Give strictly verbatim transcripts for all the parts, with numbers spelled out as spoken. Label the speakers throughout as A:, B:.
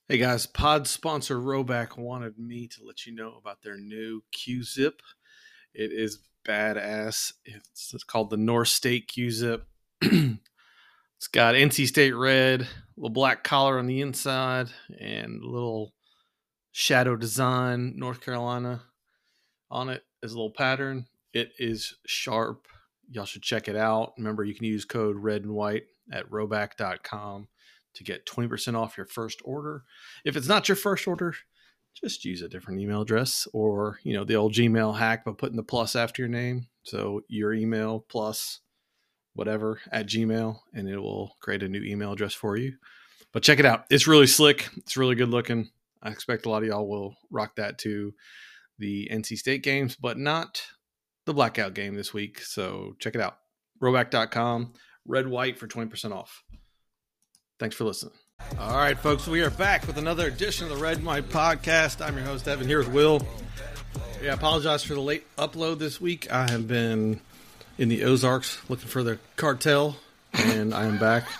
A: Hey guys, pod sponsor Roback wanted me to let you know about their new Q-Zip. It is badass. It's, it's called the North State Q-Zip. It's got N C State red, a little black collar on the inside, and a little shadow design, North Carolina on it as a little pattern. It is sharp. Y'all should check it out. Remember, you can use code red and white at roback dot com to get twenty percent off your first order. If it's not your first order, just use a different email address, or, you know, the old Gmail hack by putting the plus after your name. So your email plus whatever at Gmail, and it will create a new email address for you. But check it out. It's really slick. It's really good looking. I expect a lot of y'all will rock that to the N C State games, but not the blackout game this week. So check it out. roback dot com, red white for twenty percent off. Thanks for listening. All right, folks, we are back with another edition of the Red and White Podcast. I'm your host, Evan, here with Will. Yeah, I apologize for the late upload this week. I have been in the Ozarks looking for the cartel, and I am back.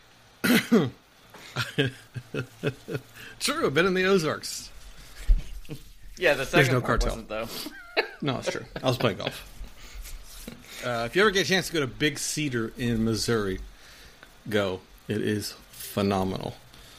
A: True, I've been in the Ozarks.
B: Yeah, the second
A: no
B: part
A: cartel.
B: wasn't, though.
A: No, it's true. I was playing golf. Uh, if you ever get a chance to go to Big Cedar in Missouri, go. It is phenomenal.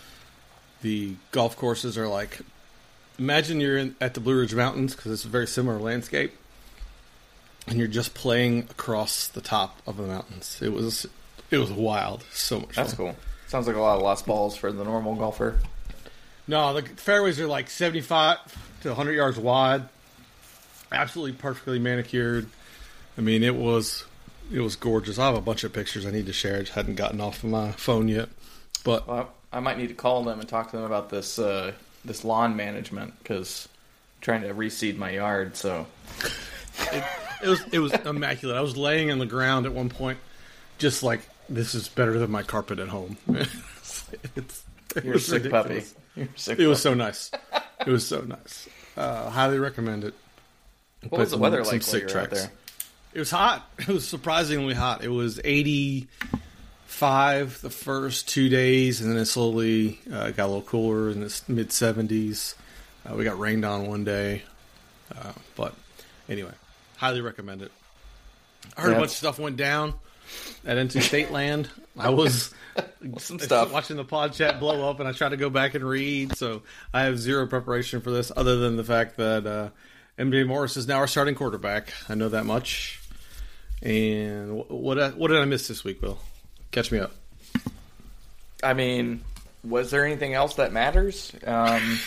A: The golf courses are like, imagine you're in, at the Blue Ridge Mountains, because it's a very similar landscape, and you're just playing across the top of the mountains. It was it was wild. So much
B: That's
A: fun.
B: cool. Sounds like a lot of lost balls for the normal golfer.
A: No, the fairways are like seventy-five to one hundred yards wide. Absolutely perfectly manicured. I mean, it was it was gorgeous. I have a bunch of pictures I need to share. I just hadn't gotten off of my phone yet. But
B: Well, I might need to call them and talk to them about this uh, this lawn management, because I'm trying to reseed my yard. So
A: it, it was it was immaculate. I was laying on the ground at one point, just like, this is better than my carpet at home. it's, it's, it
B: you're a
A: was
B: sick
A: ridiculous.
B: puppy. You're a sick
A: It was
B: puppy.
A: so nice. It was so nice. Uh, highly recommend it.
B: What
A: Put
B: was the
A: some-
B: weather
A: some
B: like while
A: sick
B: you were out
A: tracks.
B: there?
A: It was hot. It was surprisingly hot. It was eighty-five the first two days, and then it slowly uh, got a little cooler in the mid seventies. Uh, we got rained on one day. Uh, but anyway, highly recommend it. I heard
B: Yeah.
A: a bunch of stuff went down at N C State land. I was
B: Some stuff.
A: watching the pod chat blow up, and I tried to go back and read, so I have zero preparation for this, other than the fact that uh, M J Morris is now our starting quarterback. I know that much. And wh- what what did I miss this week, Will? Catch me up.
B: I mean, was there anything else that matters? Um,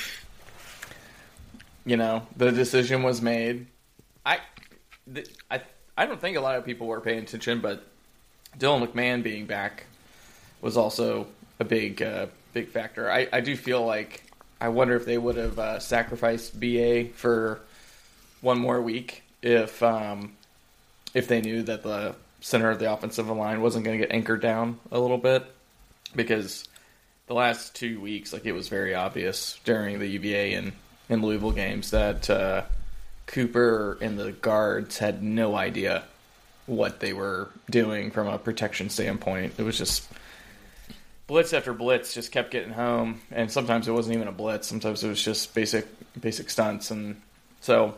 B: you know, the decision was made. I, th- I, I don't think a lot of people were paying attention, but Dylan McMahon being back was also a big, uh, big factor. I, I do feel like, I wonder if they would have uh, sacrificed B A for one more week if um, if they knew that the center of the offensive line wasn't going to get anchored down a little bit, because the last two weeks, like, it was very obvious during the U V A and, and Louisville games that uh, Cooper and the guards had no idea what they were doing from a protection standpoint. It was just blitz after blitz just kept getting home, and sometimes it wasn't even a blitz. Sometimes it was just basic basic stunts, and so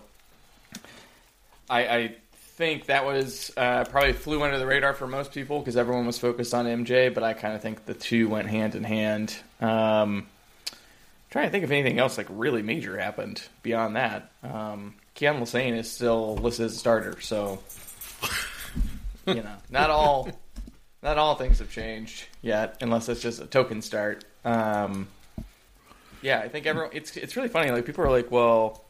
B: I, I think that was uh, probably flew under the radar for most people because everyone was focused on M J, but I kind of think the two went hand in hand. Um, trying to think if anything else like really major happened beyond that. Um, Keon Lassane is still listed as a starter, so you know, not all not all things have changed yet, unless it's just a token start. Um, yeah, I think everyone. It's it's really funny. Like, people are like, well,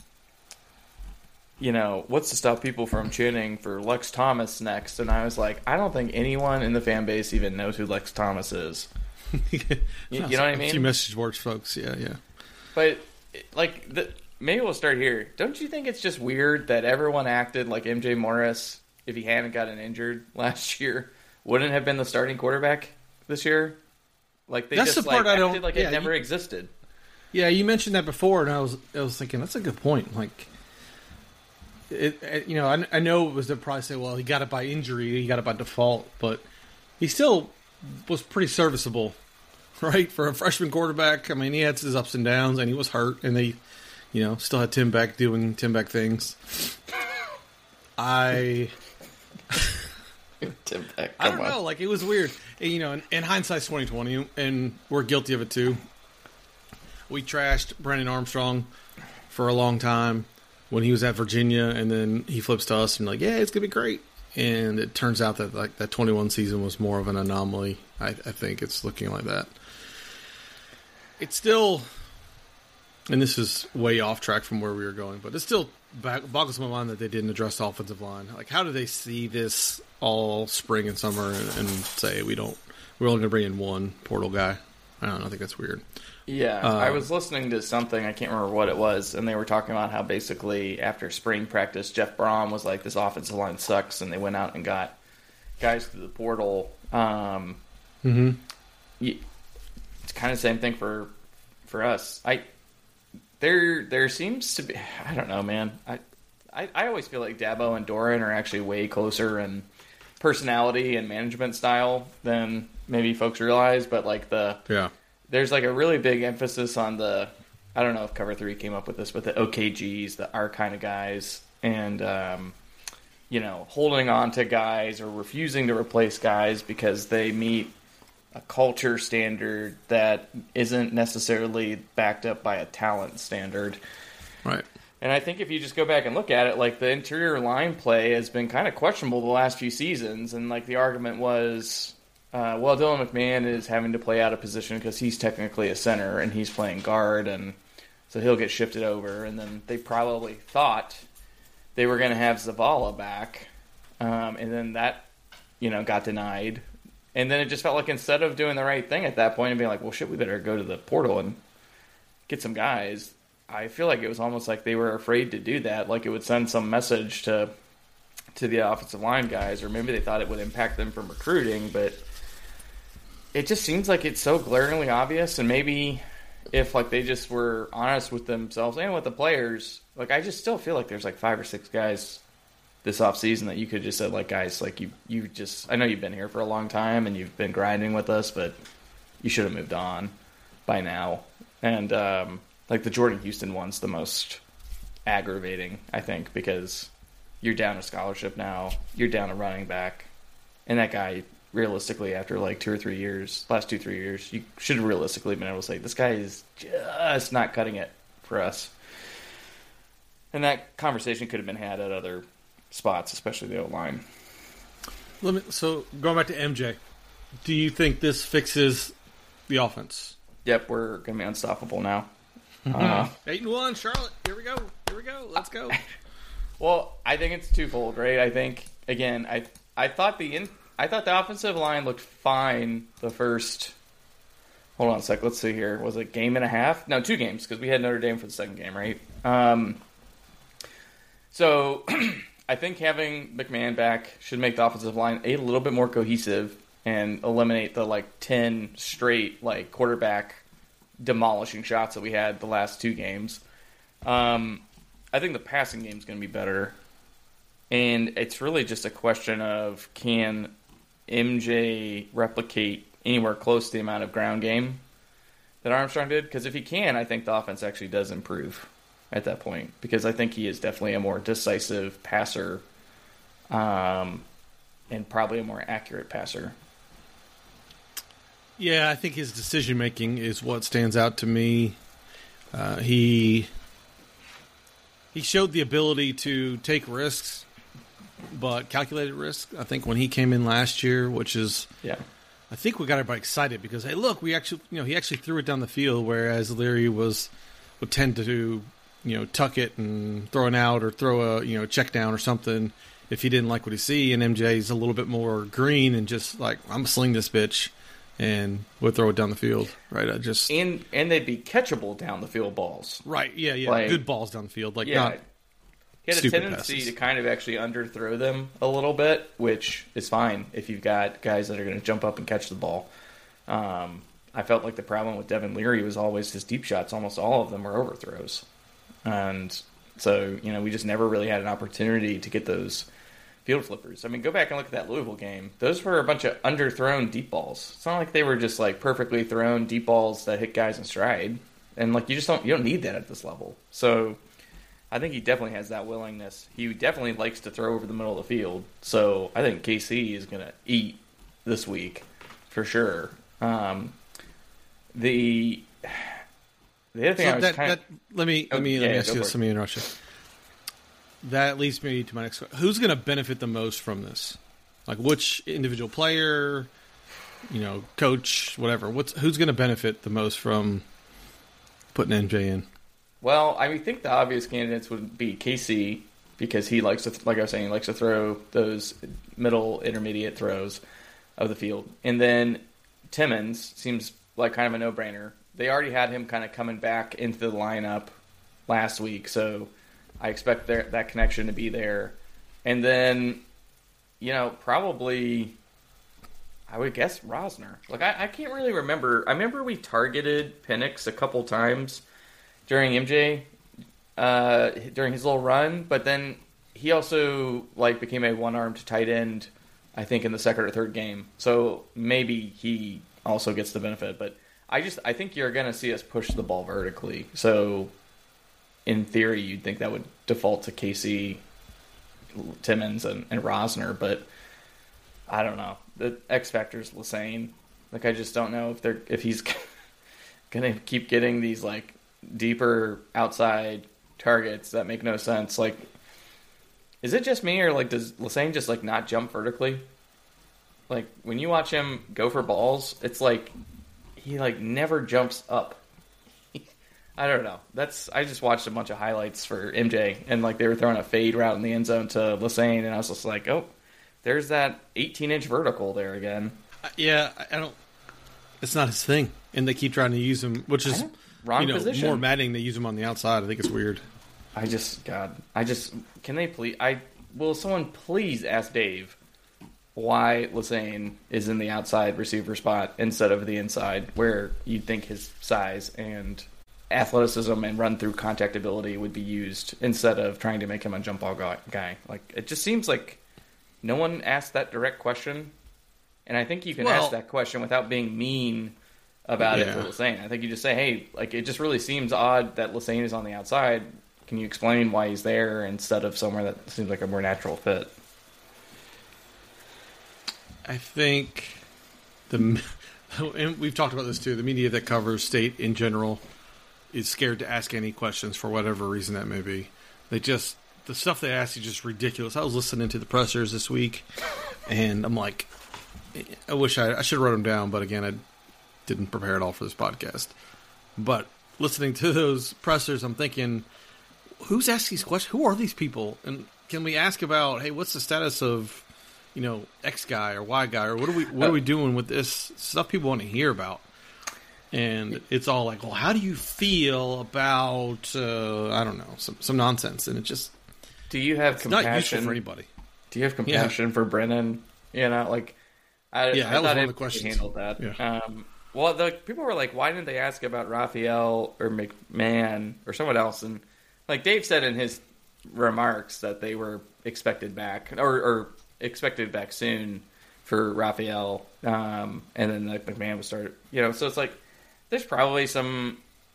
B: you know, what's to stop people from chanting for Lex Thomas next? And I was like, I don't think anyone in the fan base even knows who Lex Thomas is. You, you know what I
A: A
B: mean?
A: few message boards, folks. Yeah, yeah.
B: But, like, the, maybe we'll start here. Don't you think it's just weird that everyone acted like M J Morris, if he hadn't gotten injured last year, wouldn't have been the starting quarterback this year? Like, they
A: That's
B: just
A: the part
B: like,
A: I don't-
B: acted like
A: yeah,
B: it never
A: you-
B: existed.
A: Yeah, you mentioned that before, and I was I was thinking that's a good point. Like, it, it- you know, I, I know it was to probably say, well, he got it by injury, he got it by default, but he still was pretty serviceable right? For a freshman quarterback, I mean, he had his ups and downs, and he was hurt, and they, you know, still had Tim Beck doing Tim Beck things. I,
B: Tim Beck,
A: I don't
B: on.
A: know, like, it was weird. And, you know, in, in hindsight's twenty twenty, and we're guilty of it too. We trashed Brandon Armstrong for a long time when he was at Virginia, and then he flips to us and like, yeah, it's gonna be great. And it turns out that like that twenty-one season was more of an anomaly. I, I think it's looking like that. It's still, and this is way off track from where we were going, but it still boggles my mind that they didn't address the offensive line. Like, how do they see this all spring and summer and, and say we don't, we're only gonna bring in one portal guy? I don't know. I think that's weird.
B: Yeah,
A: Uh,
B: I was listening to something, I can't remember what it was, and they were talking about how basically after spring practice, Jeff Brom was like, this offensive line sucks, and they went out and got guys through the portal. Um,
A: mm-hmm.
B: you, it's kind of the same thing for for us. I there there seems to be, I don't know, man. I, I, I always feel like Dabo and Doran are actually way closer in personality and management style than maybe folks realize, but like the
A: Yeah.
B: there's like a really big emphasis on the, I don't know if Cover three came up with this, but the O K Gs, the our kind of guys, and, um, you know, holding on to guys or refusing to replace guys because they meet a culture standard that isn't necessarily backed up by a talent standard.
A: Right.
B: And I think if you just go back and look at it, like the interior line play has been kind of questionable the last few seasons, and like the argument was, Uh, well, Dylan McMahon is having to play out of position because he's technically a center and he's playing guard, and so he'll get shifted over. And then they probably thought they were going to have Zavala back, um, and then that, you know, got denied. And then it just felt like instead of doing the right thing at that point and being like, well, shit, we better go to the portal and get some guys, I feel like it was almost like they were afraid to do that, like it would send some message to to the offensive line guys, or maybe they thought it would impact them from recruiting, but it just seems like it's so glaringly obvious. And maybe if like they just were honest with themselves and with the players, like I just still feel like there's like five or six guys this offseason that you could just say, like, guys, like you, you just, I know you've been here for a long time and you've been grinding with us, but you should have moved on by now. And um, like the Jordan Houston one's the most aggravating, I think, because you're down a scholarship now, you're down a running back, and that guy, realistically, after like two or three years, last two, three years, you should have realistically been able to say, this guy is just not cutting it for us. And that conversation could have been had at other spots, especially the O-line.
A: Let me, so, going back to M J, do you think this fixes the offense?
B: Yep, we're going to be unstoppable now. Uh,
A: Eight and one, Charlotte. Here we go. Here we go. Let's go.
B: well, I think it's twofold, right? I think, again, I I thought the in, I thought the offensive line looked fine the first. Hold on a sec. Let's see here. Was it game and a half? No, two games because we had Notre Dame for the second game, right? Um, so I think having McMahon back should make the offensive line a little bit more cohesive and eliminate the like ten straight like quarterback demolishing shots that we had the last two games. Um, I think the passing game is going to be better, and it's really just a question of can M J replicate anywhere close to the amount of ground game that Armstrong did? Because if he can, I think the offense actually does improve at that point, because I think he is definitely a more decisive passer, um, and probably a more accurate passer.
A: Yeah, I think his decision making is what stands out to me. Uh, he he showed the ability to take risks, but calculated risks. I think when he came in last year, which is
B: Yeah.
A: I think we got everybody excited because, hey, look, we actually, you know, he actually threw it down the field, whereas Leary was would tend to, you know, tuck it and throw an out or throw a, you know, check down or something if he didn't like what he see. And M J's a little bit more green and just like, I'm gonna sling this bitch and we'll throw it down the field, right? I just
B: And and they'd be catchable down the field balls.
A: right, yeah, yeah,
B: Like-
A: good balls down the field, like
B: Yeah.
A: not
B: He had a
A: stupid
B: tendency
A: passes.
B: to kind of actually underthrow them a little bit, which is fine if you've got guys that are going to jump up and catch the ball. Um, I felt like the problem with Devin Leary was always his deep shots. Almost all of them were overthrows. And so, you know, we just never really had an opportunity to get those field flippers. I mean, go back and look at that Louisville game. Those were a bunch of underthrown deep balls. It's not like they were just like perfectly thrown deep balls that hit guys in stride. And like you just don't you don't need that at this level. So I think he definitely has that willingness. He definitely likes to throw over the middle of the field. So I think K C is going to eat this week for sure. Um, the the other thing
A: so
B: I was
A: that,
B: kind
A: that,
B: of
A: let me
B: oh,
A: let me
B: yeah,
A: let me
B: yeah,
A: ask you this. Let me interrupt you. That leads me to my next question. Who's going to benefit the most from this? Like which individual player, you know, coach, whatever. What's who's going to benefit the most from putting M J in?
B: Well, I think the obvious candidates would be K C because he likes to, like I was saying, he likes to throw those middle intermediate throws of the field. And then Timmons seems like kind of a no-brainer. They already had him kind of coming back into the lineup last week, so I expect there, that connection to be there. And then, you know, probably, I would guess Rosner. Like, I, I can't really remember. I remember we targeted Penix a couple times during M J, uh, during his little run, but then he also like became a one-armed tight end, I think, in the second or third game. So maybe he also gets the benefit. But I just I think you're going to see us push the ball vertically. So in theory, you'd think that would default to K C, Timmons, and, and Rosner, but I don't know. The X factor's Lesane. Like I just don't know if they're if he's going to keep getting these like deeper outside targets that make no sense. Like, is it just me or like does Lesane just like not jump vertically? Like when you watch him go for balls, it's like he like never jumps up. I don't know. That's I just watched a bunch of highlights for M J and like they were throwing a fade route in the end zone to Lesane and I was just like, oh, there's that eighteen inch vertical there again.
A: Yeah, I don't. It's not his thing, and they keep trying to use him, which is
B: wrong
A: you know,
B: position.
A: more maddening. They use him on the outside. I think it's weird.
B: I just, God, I just, can they please, I, will someone please ask Dave why Lesane is in the outside receiver spot instead of the inside, where you'd think his size and athleticism and run through contact ability would be used instead of trying to make him a jump ball guy. Like, it just seems like no one asked that direct question, and I think you can
A: well,
B: ask that question without being mean about
A: yeah.
B: it to Lesane. I think you just say, hey, like, it just really seems odd that Lesane is on the outside. Can you explain why he's there instead of somewhere that seems like a more natural fit?
A: I think the and we've talked about this too. The media that covers state in general is scared to ask any questions for whatever reason that may be. They just the stuff they ask is just ridiculous. I was listening to the pressers this week, and I'm like, I wish I, I should have wrote them down, but again, I didn't prepare at all for this podcast. But listening to those pressers, I'm thinking, who's asking these questions? Who are these people? And can we ask about, hey, what's the status of, you know, X guy or Y guy, or what are we what are we doing with this stuff people want to hear about? And it's all like, well, how do you feel about uh, I don't know, some some nonsense, and it just
B: do you have
A: it's
B: compassion
A: not useful for anybody?
B: Do you have compassion yeah. for Brennan? You know, like I,
A: yeah,
B: I
A: that was
B: thought
A: one of the questions.
B: Handled that.
A: Yeah.
B: Um, well, the people were like, why didn't they ask about Raphael or McMahon or someone else? And like Dave said in his remarks that they were expected back or, or expected back soon for Raphael, um, and then like McMahon was started. You know, so it's like there's probably some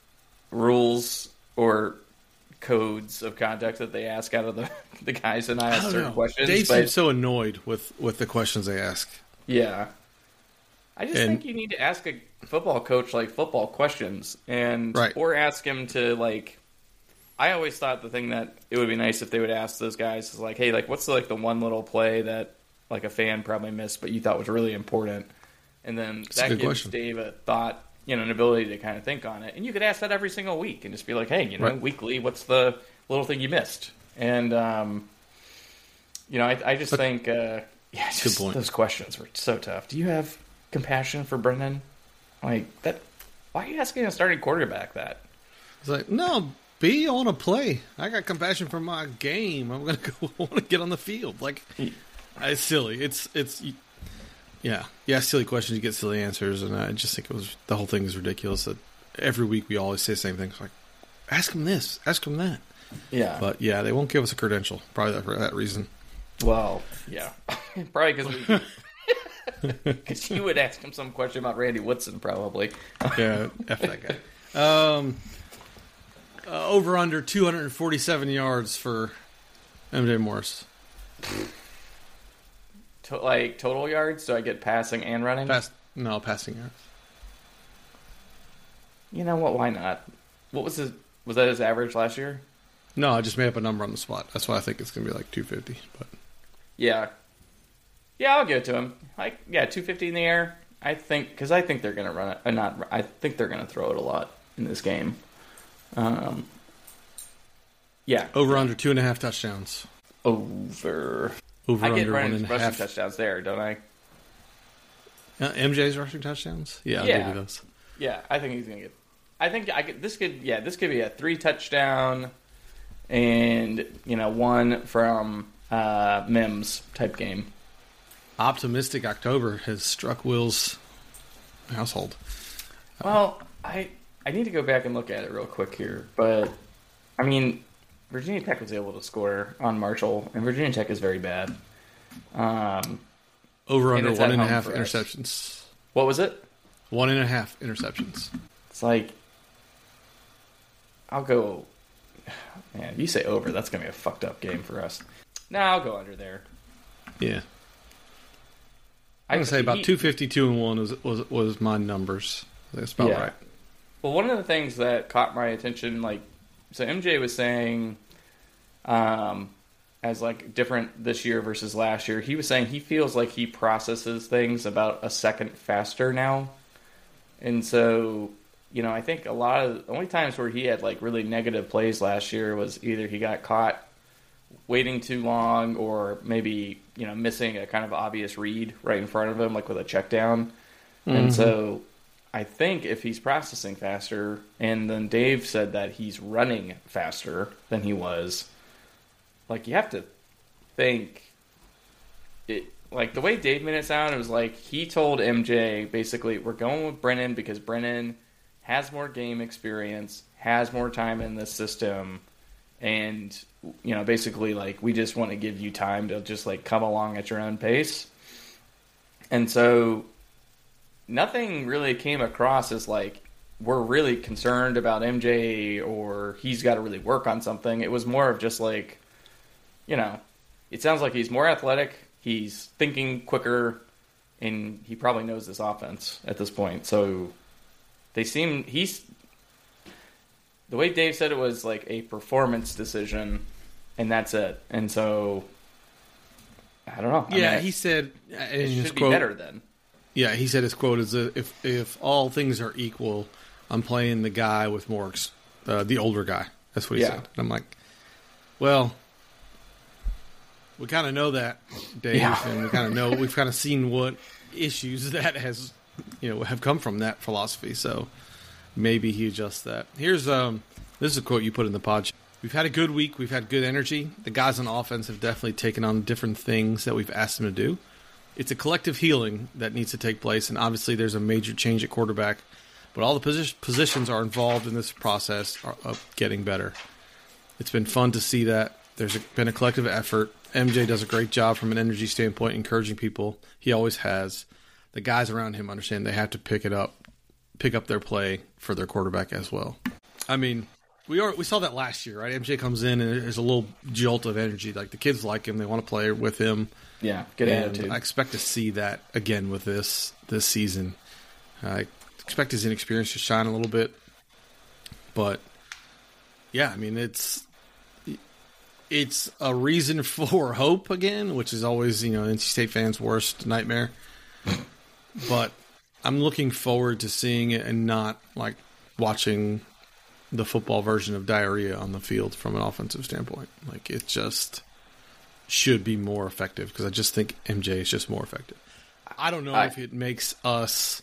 B: rules or codes of conduct that they ask out of the the guys and I ask certain know. questions.
A: Dave
B: but,
A: seems so annoyed with, with the questions they ask.
B: Yeah. I just
A: and,
B: think you need to ask a football coach like football questions and
A: right.
B: or ask him to like I always thought the thing that it would be nice if they would ask those guys is like, hey, like what's the, like the one little play that like a fan probably missed but you thought was really important? And then
A: That's
B: that gives
A: question.
B: Dave a thought, you know, an ability to kind of think on it. And you could ask that every single week and just be like, hey, you know,
A: right.
B: weekly, what's the little thing you missed? And um, you know, I, I just but, think uh, yeah, just,
A: good point.
B: Those questions were so tough. Do you have compassion for Brennan? Like that? Why are you asking a starting quarterback that?
A: It's like, no, B, I want to play. I got compassion for my game. I'm gonna go. I want to get on the field. Like, it's silly. It's it's. Yeah, yeah. Silly questions, you get silly answers, and I just think it was the whole thing is ridiculous. That every week we always say the same thing. It's like, ask him this, ask him that.
B: Yeah,
A: but yeah, they won't give us a credential. Probably for that reason.
B: Well, yeah. Probably because Because you would ask him some question about Randy Woodson, probably.
A: Yeah, F that guy. Um, uh, over under two hundred forty-seven yards for M J Morris.
B: To, like, total yards? Do I get passing and running?
A: Pass, no, passing yards.
B: You know what? Why not? What was his? Was that his average last year?
A: No, I just made up a number on the spot. That's why I think it's going to be like two fifty. But
B: yeah, yeah, I'll give it to him. Like, yeah, two fifty in the air. I think because I think they're going to run it. Uh, not. I think they're going to throw it a lot in this game. Um. Yeah.
A: Over under two and a half touchdowns.
B: Over.
A: Over
B: I get
A: under one
B: running
A: and a
B: rushing
A: half.
B: touchdowns there, don't I?
A: Uh, M J's rushing touchdowns. Yeah, I'll
B: Yeah.
A: give you those.
B: Yeah, I think he's gonna get. I think I could, this could. Yeah, this could be a three touchdown, and you know one from uh, Mims type game.
A: Optimistic October has struck Will's household.
B: Well, I I need to go back and look at it real quick here, but I mean, Virginia Tech was able to score on Marshall, and Virginia Tech is very bad. Um,
A: Over
B: And
A: under
B: it's
A: one
B: at
A: and a
B: home
A: half
B: for us.
A: interceptions.
B: what was it?
A: One and a half interceptions.
B: It's like I'll go. Man, if you say over, that's gonna be a fucked up game for us. No, I'll go under there.
A: Yeah. I'm gonna say about
B: he-
A: two fifty, two and one was was was my numbers. That's about
B: Yeah.
A: right.
B: Well, one of the things that caught my attention, like, so M J was saying, um, as like different this year versus last year, he was saying he feels like he processes things about a second faster now. And so, you know, I think a lot of the only times where he had like really negative plays last year was either he got caught waiting too long or maybe, you know, missing a kind of obvious read right in front of him, like with a check down. Mm-hmm. And so I think if he's processing faster, and then Dave said that he's running faster than he was, like, you have to think it, like the way Dave made it sound, it was like he told M J basically, we're going with Brennan because Brennan has more game experience, has more time in the system, and, you know, basically, like, we just want to give you time to just, like, come along at your own pace. And so nothing really came across as, like, we're really concerned about M J or he's got to really work on something. It was more of just, like, you know, it sounds like he's more athletic, he's thinking quicker, and he probably knows this offense at this point. So they seem, he's, the way Dave said it was like a performance decision, and that's it. And so, I don't know. I
A: Yeah,
B: mean,
A: he said in
B: it
A: his
B: should
A: quote,
B: be better then.
A: Yeah, he said his quote is uh, if if all things are equal, I'm playing the guy with more, ex- uh, the older guy. That's what he
B: Yeah.
A: said. And I'm like, well, we kind of know that, Dave,
B: Yeah.
A: and we kind of know we've kind of seen what issues that has, you know, have come from that philosophy. So maybe he adjusts that. Here's um, this is a quote you put in the pod. We've had a good week. We've had good energy. The guys on offense have definitely taken on different things that we've asked them to do. It's a collective healing that needs to take place, and obviously there's a major change at quarterback. But all the posi- positions are involved in this process of getting better. It's been fun to see that. There's a, been a collective effort. M J does a great job from an energy standpoint, encouraging people. He always has. The guys around him understand they have to pick it up, pick up their play for their quarterback as well. I mean, we are we saw that last year, right? M J comes in and there's a little jolt of energy. Like, the kids like him, they want to play with him.
B: Yeah, good
A: And
B: attitude.
A: I expect to see that again with this this season. I expect his inexperience to shine a little bit, but yeah, I mean it's it's a reason for hope again, which is always, you know, N C State fans' worst nightmare. But I'm looking forward to seeing it and not like watching the football version of diarrhea on the field from an offensive standpoint. Like, it just should be more effective because I just think M J is just more effective. I don't know
B: I,
A: if it makes us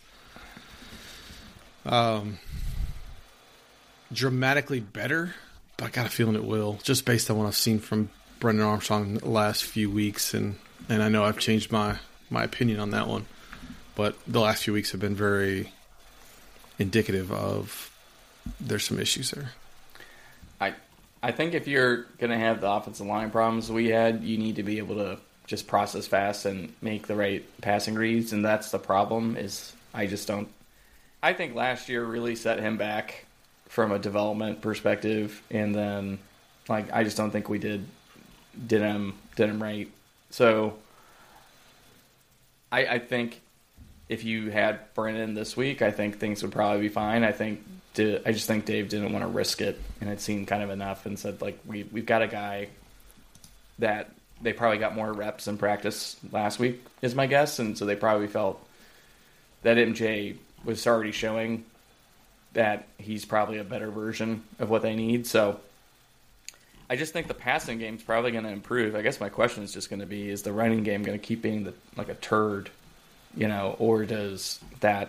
A: um, dramatically better, but I got a feeling it will, just based on what I've seen from Brendan Armstrong in the last few weeks, and, and I know I've changed my, my opinion on that one, but the last few weeks have been very indicative of there's some issues there.
B: I I think if you're going to have the offensive line problems we had, you need to be able to just process fast and make the right passing reads, and that's the problem. Is I just don't. I think last year really set him back from a development perspective, and then like I just don't think we did did him did him right. So I, I think if you had Brennan this week, I think things would probably be fine. I think I just think Dave didn't want to risk it, and had seen kind of enough, and said like we we've got a guy that they probably got more reps in practice last week is my guess, and so they probably felt that M J was already showing that he's probably a better version of what they need. So I just think the passing game's probably going to improve. I guess my question is just going to be, is the running game going to keep being the, like a turd, you know, or does that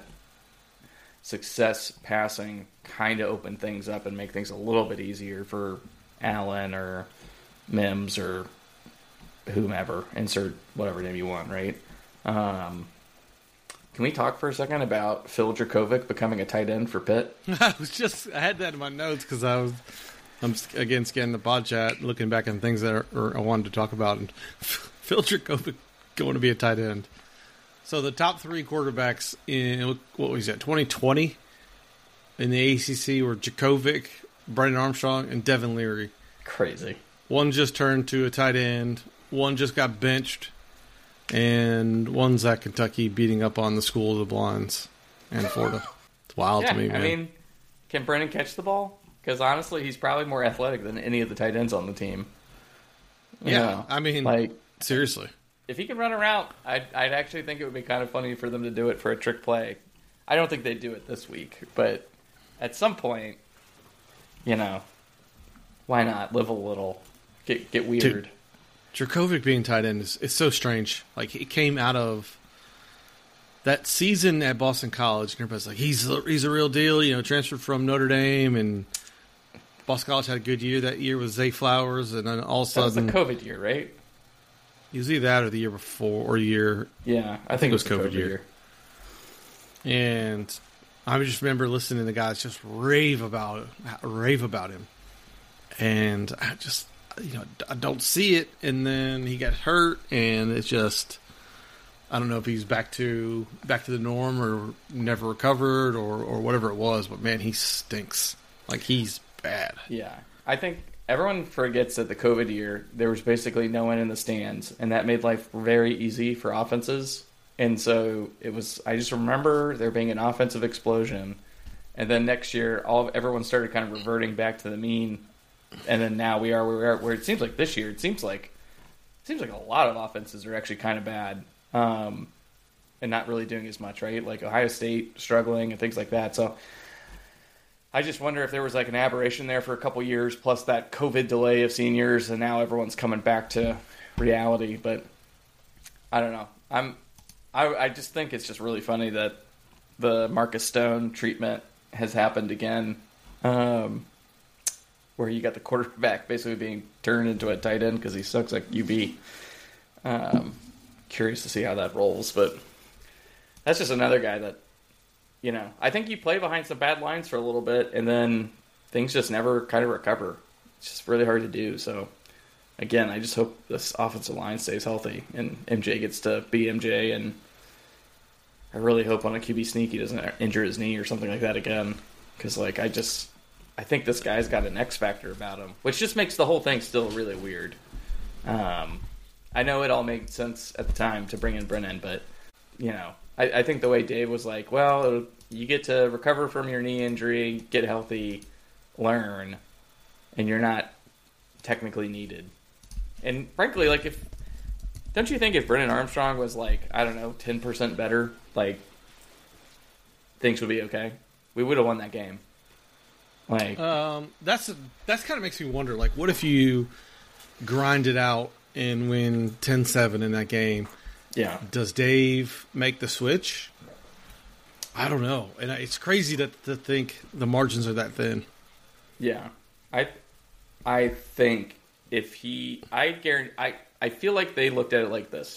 B: success passing kind of open things up and make things a little bit easier for Allen or Mims or whomever, insert whatever name you want, right? Um, can we talk for a second about Phil Dracovic becoming a tight end for Pitt?
A: I was just, I had that in my notes because I was, I'm again scanning the pod chat, looking back on things that are, or I wanted to talk about, and Phil Dracovic going to be a tight end. So the top three quarterbacks in, what was that, twenty twenty in the A C C were Dracovic, Brennan Armstrong, and Devin Leary.
B: Crazy. One
A: just turned to a tight end. One just got benched. And one's at Kentucky beating up on the School of the Blinds in Florida. It's wild
B: yeah,
A: to me, man.
B: I mean, can Brennan catch the ball? Because honestly, he's probably more athletic than any of the tight ends on the team.
A: You yeah, know, I mean, like seriously.
B: If he can run around, I'd, I'd actually think it would be kind of funny for them to do it for a trick play. I don't think they'd do it this week, but at some point, you know, why not live a little, get get weird.
A: Dude, Dracovic being tight end is, is so strange. Like, he came out of that season at Boston College, and everybody's like, he's a, he's a real deal, you know, transferred from Notre Dame, and Boston College had a good year that year with Zay Flowers, and then all of a sudden...
B: That was the COVID year, right?
A: It was either that or the year before, or year...
B: Yeah, I,
A: I
B: think,
A: think it was
B: it was
A: COVID, COVID year. year. And I just remember listening to the guys just rave about rave about him. And I just... you know, I don't see it, and then he got hurt, and it's just, I don't know if he's back to back to the norm or never recovered or, or whatever it was, but man, he stinks. Like, he's bad.
B: Yeah. I think everyone forgets that the COVID year, there was basically no one in the stands, and that made life very easy for offenses. And so it was, I just remember there being an offensive explosion, and then next year, all everyone started kind of reverting back to the mean. And then now we are where we are. Where it seems like this year, it seems like it seems like a lot of offenses are actually kind of bad, um, and not really doing as much, right? Like Ohio State struggling and things like that. So I just wonder if there was like an aberration there for a couple years, plus that COVID delay of seniors, and now everyone's coming back to reality. But I don't know. I'm I, I just think it's just really funny that the Marcus Stone treatment has happened again. Um, where you got the quarterback basically being turned into a tight end because he sucks like U B. Um, curious to see how that rolls, but that's just another guy that, you know, I think you play behind some bad lines for a little bit, and then things just never kind of recover. It's just really hard to do. So, again, I just hope this offensive line stays healthy and M J gets to be M J, and I really hope on a Q B sneak he doesn't injure his knee or something like that again, because, like, I just... I think this guy's got an X factor about him, which just makes the whole thing still really weird. Um, I know it all made sense at the time to bring in Brennan, but, you know, I, I think the way Dave was like, well, you get to recover from your knee injury, get healthy, learn, and you're not technically needed. And frankly, like, if, don't you think if Brennan Armstrong was like, I don't know, ten percent better, like, things would be okay? We would have won that game. Like,
A: um, that's that's kind of makes me wonder. Like, what if you grind it out and win ten seven in that game?
B: Yeah.
A: Does Dave make the switch? I don't know, and it's crazy to to think the margins are that thin.
B: Yeah, I I think if he, I guarantee, I I feel like they looked at it like this: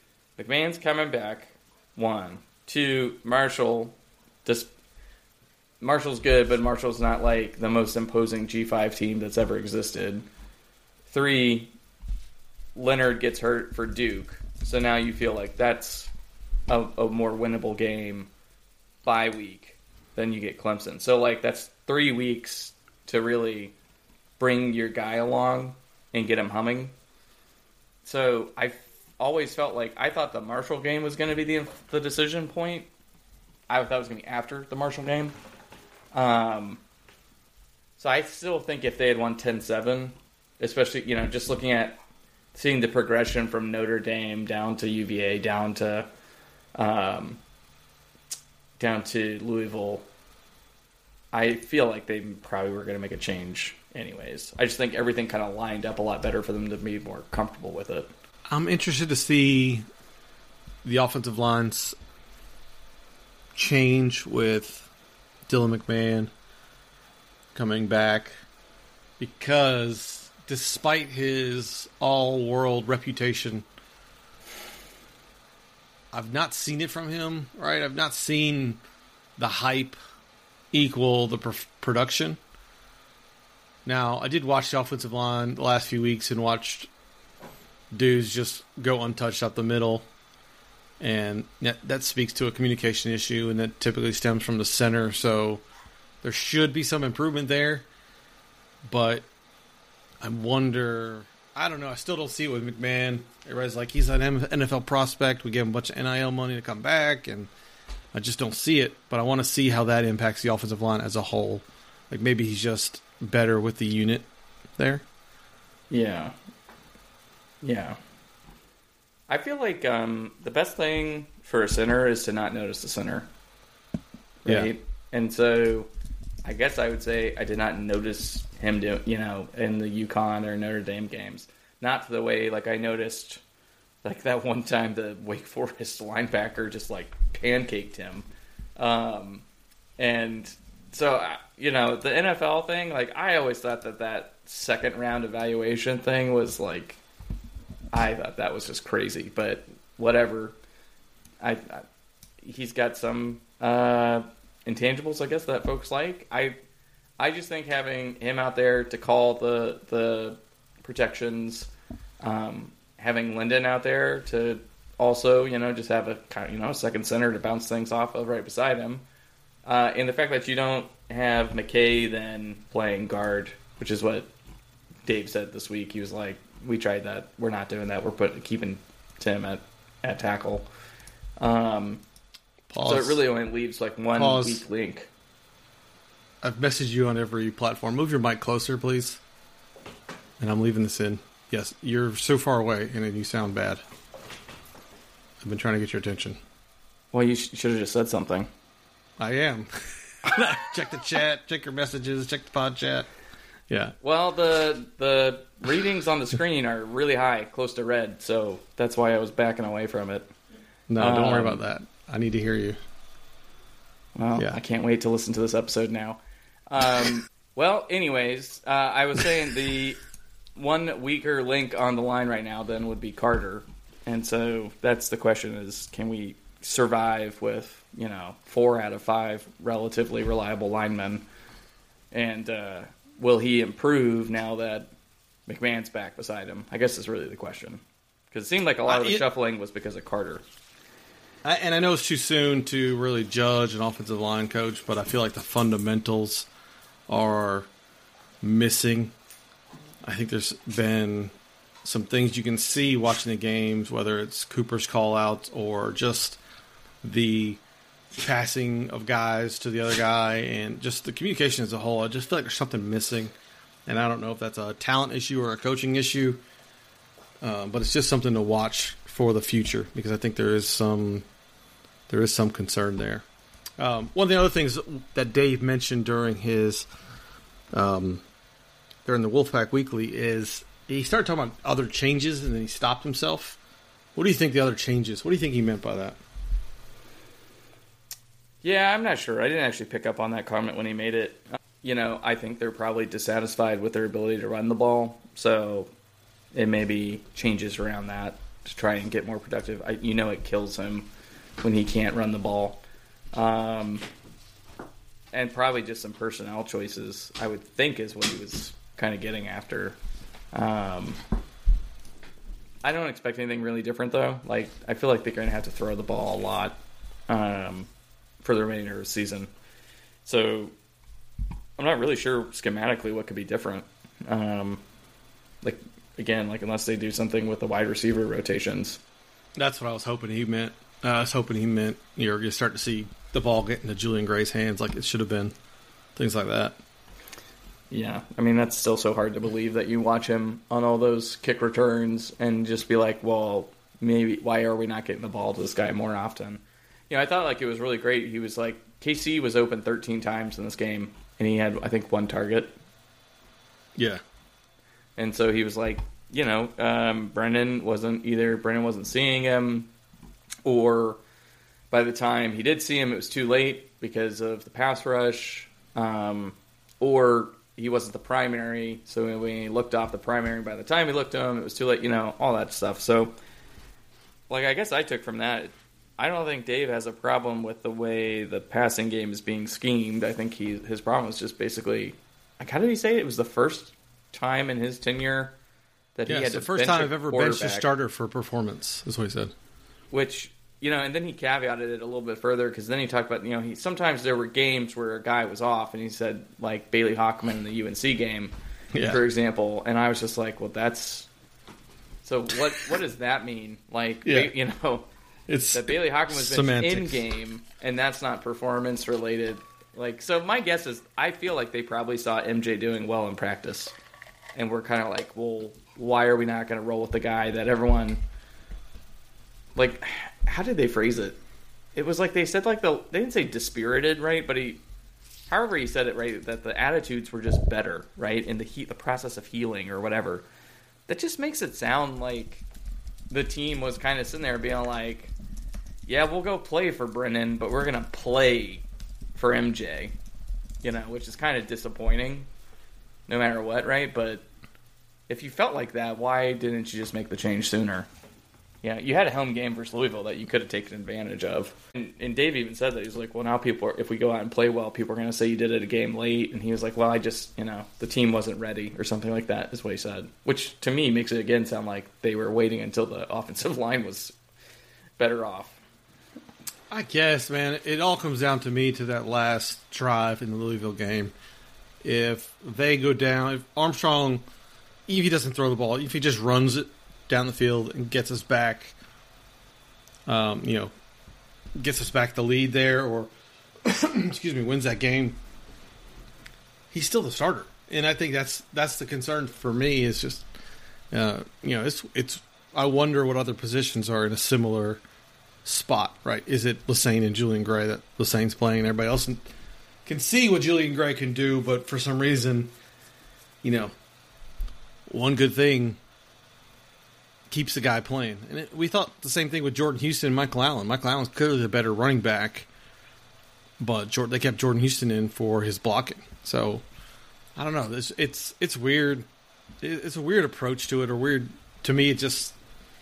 B: McMahon's coming back. One, two, Marshall. Just Marshall's good, but Marshall's not like the most imposing G five team that's ever existed. Three, Leonard gets hurt for Duke, so now you feel like that's a, a more winnable game bye week than you get Clemson. So like that's three weeks to really bring your guy along and get him humming. So I always felt like I thought the Marshall game was going to be the the decision point. I thought it was going to be after the Marshall game. Um, so I still think if they had won ten seven, especially, you know, just looking at seeing the progression from Notre Dame down to U V A, down to um, down to Louisville, I feel like they probably were going to make a change anyways. I just think everything kind of lined up a lot better for them to be more comfortable with it.
A: I'm interested to see the offensive lines change with Dylan McMahon coming back, because despite his all-world reputation, I've not seen it from him, right? I've not seen the hype equal the pr- production. Now, I did watch the offensive line the last few weeks and watched dudes just go untouched up the middle. And that, that speaks to a communication issue, and that typically stems from the center. So there should be some improvement there. But I wonder, I don't know, I still don't see it with McMahon. Everybody's like, he's an N F L prospect. We give him a bunch of N I L money to come back, and I just don't see it. But I want to see how that impacts the offensive line as a whole. Like maybe he's just better with the unit there.
B: Yeah. Yeah. I feel like um, the best thing for a center is to not notice the center. Right? Yeah. And so I guess I would say I did not notice him do, you know, in the UConn or Notre Dame games. Not the way like I noticed like that one time the Wake Forest linebacker just like pancaked him. Um, and so, you know, the N F L thing, like I always thought that that second round evaluation thing was like, I thought that was just crazy, but whatever. I, I he's got some uh, intangibles, I guess, that folks like. I I just think having him out there to call the the protections, um, having Lyndon out there to also, you know, just have a kind of, you know, second center to bounce things off of right beside him, uh, and the fact that you don't have McKay then playing guard, which is what Dave said this week. He was like, we tried that. We're not doing that. We're putting keeping Tim at, at tackle. Um, so it really only leaves like one Pause. weak link.
A: I've messaged you on every platform. Move your mic closer, please. And I'm leaving this in. Yes, you're so far away, and you sound bad. I've been trying to get your attention.
B: Well, you sh- should have just said something.
A: I am. Check the chat. Check your messages. Check the pod chat. Yeah.
B: Well, the the readings on the screen are really high, close to red, so that's why I was backing away from it.
A: No, um, don't worry about that. I need to hear you.
B: Well, yeah. I can't wait to listen to this episode now. Um, well, anyways, uh, I was saying the one weaker link on the line right now then would be Carter. And so that's the question is, can we survive with, you know, four out of five relatively reliable linemen? And, uh, will he improve now that McMahon's back beside him? I guess is really the question. Because it seemed like a lot of the uh, it, shuffling was because of Carter.
A: I, and I know it's too soon to really judge an offensive line coach, but I feel like the fundamentals are missing. I think there's been some things you can see watching the games, whether it's Cooper's call-outs or just the passing of guys to the other guy and just the communication as a whole. I just feel like there's something missing, and I don't know if that's a talent issue or a coaching issue, uh, but it's just something to watch for the future because I think there is some there is some concern there. Um, one of the other things that Dave mentioned during his um, during the Wolfpack Weekly is he started talking about other changes and then he stopped himself. What do you think the other changes? What do you think he meant by that?
B: Yeah, I'm not sure. I didn't actually pick up on that comment when he made it. You know, I think they're probably dissatisfied with their ability to run the ball, so it maybe changes around that to try and get more productive. I, you know it kills him when he can't run the ball. Um, and probably just some personnel choices, I would think, is what he was kind of getting after. Um, I don't expect anything really different, though. Like, I feel like they're going to have to throw the ball a lot um, for the remainder of the season. So I'm not really sure schematically what could be different. Um, like, again, like unless they do something with the wide receiver rotations.
A: That's what I was hoping he meant. Uh, I was hoping he meant you're going to start to see the ball get into Julian Gray's hands like it should have been. Things like that.
B: Yeah, I mean, that's still so hard to believe that you watch him on all those kick returns and just be like, well, maybe why are we not getting the ball to this guy more often? You know, I thought like it was really great. He was like, K C was open thirteen times in this game, and he had, I think, one target.
A: Yeah.
B: And so he was like, you know, um, Brendan wasn't either, Brendan wasn't seeing him, or by the time he did see him, it was too late because of the pass rush, um, or he wasn't the primary, so when he looked off the primary, by the time he looked at him, it was too late, you know, all that stuff. So, like, I guess I took from that, I don't think Dave has a problem with the way the passing game is being schemed. I think he his problem is just basically, like, how did he say it? It was the first time in his tenure that
A: yeah,
B: he had
A: it's
B: to
A: the first
B: bench
A: time
B: a
A: I've ever benched a
B: quarterback.
A: starter for performance, is what he said.
B: Which, you know, and then he caveated it a little bit further because then he talked about, you know, he sometimes there were games where a guy was off, and he said, like, Bailey Hockman in the U N C game,
A: Yeah.
B: for example, and I was just like, well, that's... So what What does that mean? Like,
A: Yeah.
B: ba- you know,
A: It's
B: that Bailey Hockman was benched
A: semantics.
B: in-game, and that's not performance-related. Like, so my guess is, I feel like they probably saw M J doing well in practice, and we're kind of like, well, why are we not going to roll with the guy that everyone... Like, how did they phrase it? It was like they said, like, the they didn't say dispirited, right? But he, however he said it, right, that the attitudes were just better, right? In the he, the process of healing or whatever. That just makes it sound like the team was kind of sitting there being like, yeah, we'll go play for Brennan, but we're going to play for M J, you know, which is kind of disappointing no matter what, right? But if you felt like that, why didn't you just make the change sooner? Yeah, you had a home game versus Louisville that you could have taken advantage of. And, and Dave even said that. He's like, well, now people are, if we go out and play well, people are going to say you did it a game late. And he was like, well, I just, you know, the team wasn't ready or something like that is what he said. Which, to me, makes it, again, sound like they were waiting until the offensive line was better off.
A: I guess, man, it all comes down to me to that last drive in the Louisville game. If they go down, if Armstrong, if he doesn't throw the ball, if he just runs it down the field and gets us back, um, you know, gets us back the lead there, or excuse me, wins that game, he's still the starter. And I think that's that's the concern for me. Is just, uh, you know, it's it's. I wonder what other positions are in a similar spot, right? Is it Lassane and Julian Gray that Lassane's playing, and everybody else can see what Julian Gray can do, but for some reason, you know, one good thing keeps the guy playing. And it, we thought the same thing with Jordan Houston and Michael Allen. Michael Allen's clearly the better running back, but Jordan, they kept Jordan Houston in for his blocking. So, I don't know. This it's it's weird. It, it's a weird approach to it, or weird to me. It just,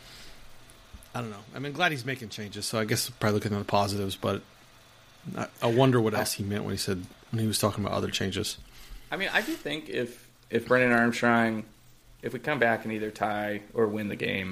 A: I don't know. I mean, glad he's making changes, so I guess probably looking at the positives, but I, I wonder what else he meant when he said, when he was talking about other changes.
B: I mean, I do think if, if Brendan Armstrong, if we come back and either tie or win the game,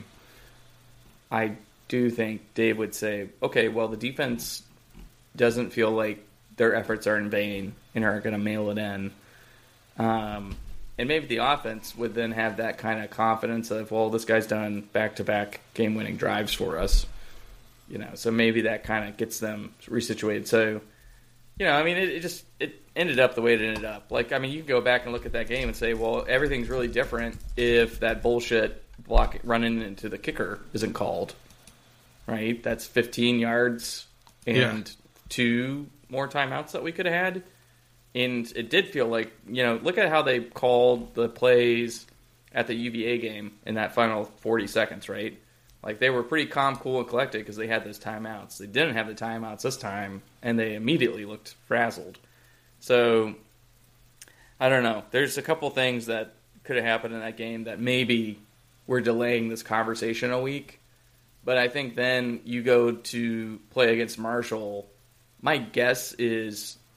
B: I do think Dave would say, okay, well, the defense doesn't feel like their efforts are in vain and are going to mail it in. Um, and maybe the offense would then have that kind of confidence of, well, this guy's done back-to-back game-winning drives for us. You know, so maybe that kind of gets them resituated. So, you know, I mean, it, it just it ended up the way it ended up. Like, I mean, you can go back and look at that game and say, well, everything's really different if that bullshit block running into the kicker isn't called, right? That's fifteen yards and
A: Yeah.
B: two more timeouts that we could have had. And it did feel like, you know, look at how they called the plays at the U V A game in that final forty seconds, right? Like, they were pretty calm, cool, and collected because they had those timeouts. They didn't have the timeouts this time, and they immediately looked frazzled. So, I don't know. There's a couple things that could have happened in that game that maybe were delaying this conversation a week. But I think then you go to play against Marshall. My guess is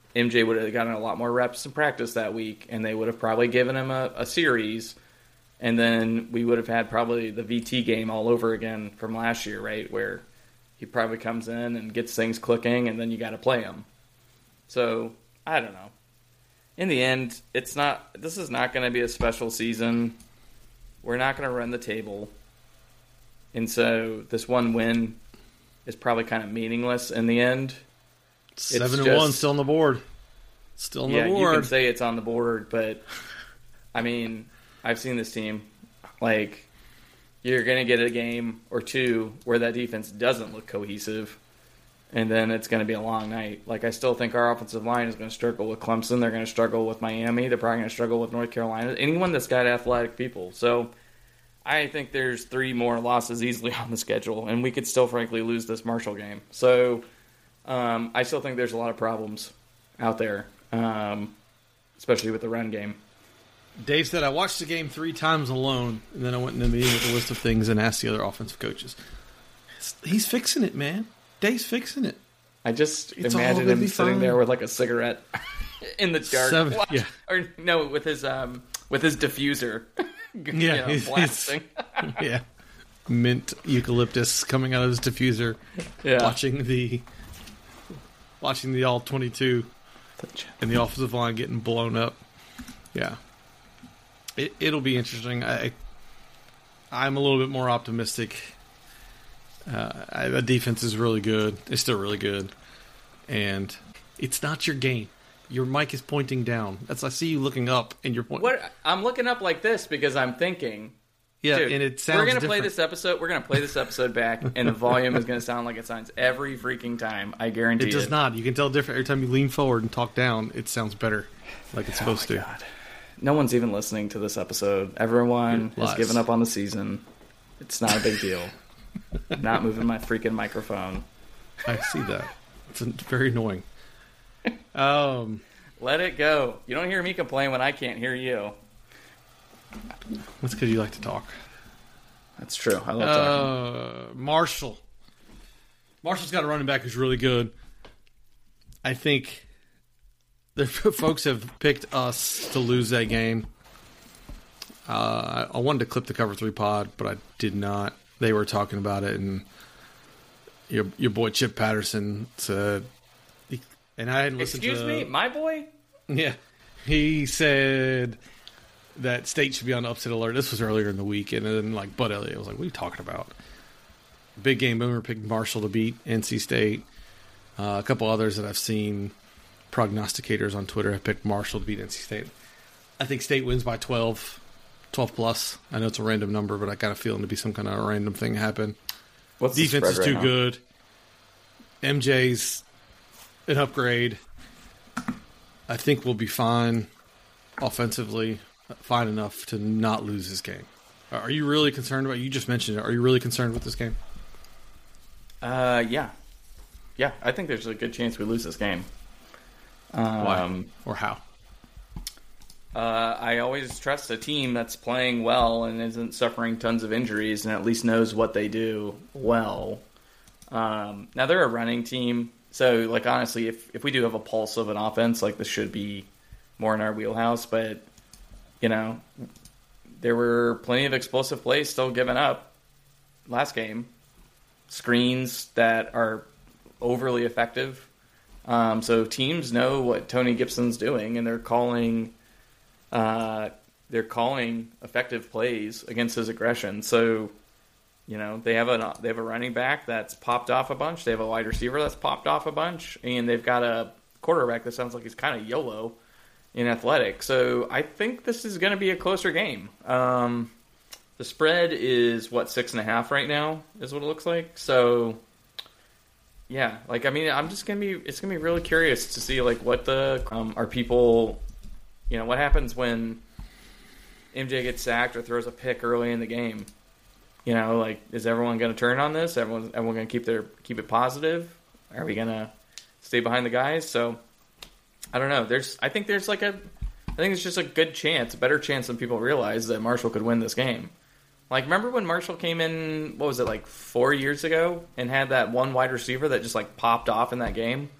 B: M J would have gotten a lot more reps in practice that week, and they would have probably given him a, a series, and then we would have had probably the V T game all over again from last year, right, where he probably comes in and gets things clicking, and then you got to play him. So, I don't know. In the end, it's not. This is not going to be a special season. We're not going to run the table. And so this one win is probably kind of meaningless in the end.
A: Seven and one, still on the board. Still on
B: yeah,
A: the board.
B: You can say it's on the board, but I mean, I've seen this team. Like, you're going to get a game or two where that defense doesn't look cohesive, and then it's going to be a long night. Like, I still think our offensive line is going to struggle with Clemson. They're going to struggle with Miami. They're probably going to struggle with North Carolina. Anyone that's got athletic people. So I think there's three more losses easily on the schedule, and we could still, frankly, lose this Marshall game. So um, I still think there's a lot of problems out there, um, especially with the run game.
A: Dave said, I watched the game three times alone, and then I went in the meeting with a list of things and asked the other offensive coaches. He's fixing it, man. Dave's fixing it.
B: I just
A: It's
B: imagine
A: all
B: him
A: gonna be
B: sitting
A: fine.
B: there with like a cigarette in the dark.
A: Seven-
B: watch-
A: yeah.
B: Or no, with his um with his diffuser. you
A: Yeah,
B: know,
A: he's-
B: blasting.
A: Yeah. Mint eucalyptus coming out of his diffuser,
B: yeah.
A: watching the watching the all twenty-two and the offensive line getting blown up. Yeah. It, it'll be interesting. I, I'm a little bit more optimistic. Uh, I, the defense is really good. It's still really good. And it's not your game. Your mic is pointing down. That's I see you looking up and you're pointing.
B: What I'm looking up like this because I'm thinking.
A: Yeah,
B: dude,
A: and it sounds
B: we're gonna
A: different.
B: play this episode. We're gonna play this episode back, and the volume is gonna sound like it sounds every freaking time. I guarantee
A: It
B: it.
A: does not. You can tell different every time you lean forward and talk down. It sounds better, like it's supposed
B: oh
A: to.
B: God. No one's even listening to this episode. Everyone has
A: Lies.
B: given up on the season. It's not a big deal. I'm not moving my freaking microphone.
A: I see that. It's very annoying. Um,
B: Let it go. You don't hear me complain when I can't hear you.
A: that's because you like to talk.
B: That's true. I love talking.
A: Uh, Marshall. Marshall's got a running back who's really good. I think the folks have picked us to lose that game. Uh, I, I wanted to clip the Cover three pod, but I did not. They were talking about it, and your your boy Chip Patterson said, and I hadn't listened
B: Excuse
A: to...
B: me? My boy?
A: Yeah. He said that State should be on upset alert. This was earlier in the week, and then like Bud Elliott was like, what are you talking about? Big Game Boomer picked Marshall to beat N C State. Uh, a couple others that I've seen, prognosticators on Twitter, have picked Marshall to beat N C State. I think State wins by twelve, twelve plus. I know it's a random number, but I got a feeling to be some kind of random thing happen.
B: What's the
A: Defense
B: spread
A: is
B: right
A: too
B: now?
A: good. M J's an upgrade. I think we'll be fine offensively, fine enough to not lose this game. Are you really concerned about? You just mentioned it. Are you really concerned with this game?
B: Uh, yeah. Yeah, I think there's a good chance we lose this game. Um,
A: Why or how?
B: Uh, I always trust a team that's playing well and isn't suffering tons of injuries and at least knows what they do well. Um, now, they're a running team, so, like, honestly, if, if we do have a pulse of an offense, like, this should be more in our wheelhouse. But, you know, there were plenty of explosive plays still given up last game. Screens that are overly effective. Um, so teams know what Tony Gibson's doing, and they're calling... Uh, they're calling effective plays against his aggression. So, you know, they have a they have a running back that's popped off a bunch. They have a wide receiver that's popped off a bunch, and they've got a quarterback that sounds like he's kind of YOLO in athletic. So I think this is going to be a closer game. Um, the spread is what six and a half right now is what it looks like. So. Yeah, like I mean, I'm just gonna be. It's gonna be really curious to see like what the um, are people. You know, what happens when M J gets sacked or throws a pick early in the game? You know, like, is everyone going to turn on this? Everyone, everyone going to keep their keep it positive? Are we going to stay behind the guys? So, I don't know. There's, I think there's like a, I think it's just a good chance, a better chance than people realize that Marshall could win this game. Like, remember when Marshall came in, what was it, like four years ago, and had that one wide receiver that just like popped off in that game?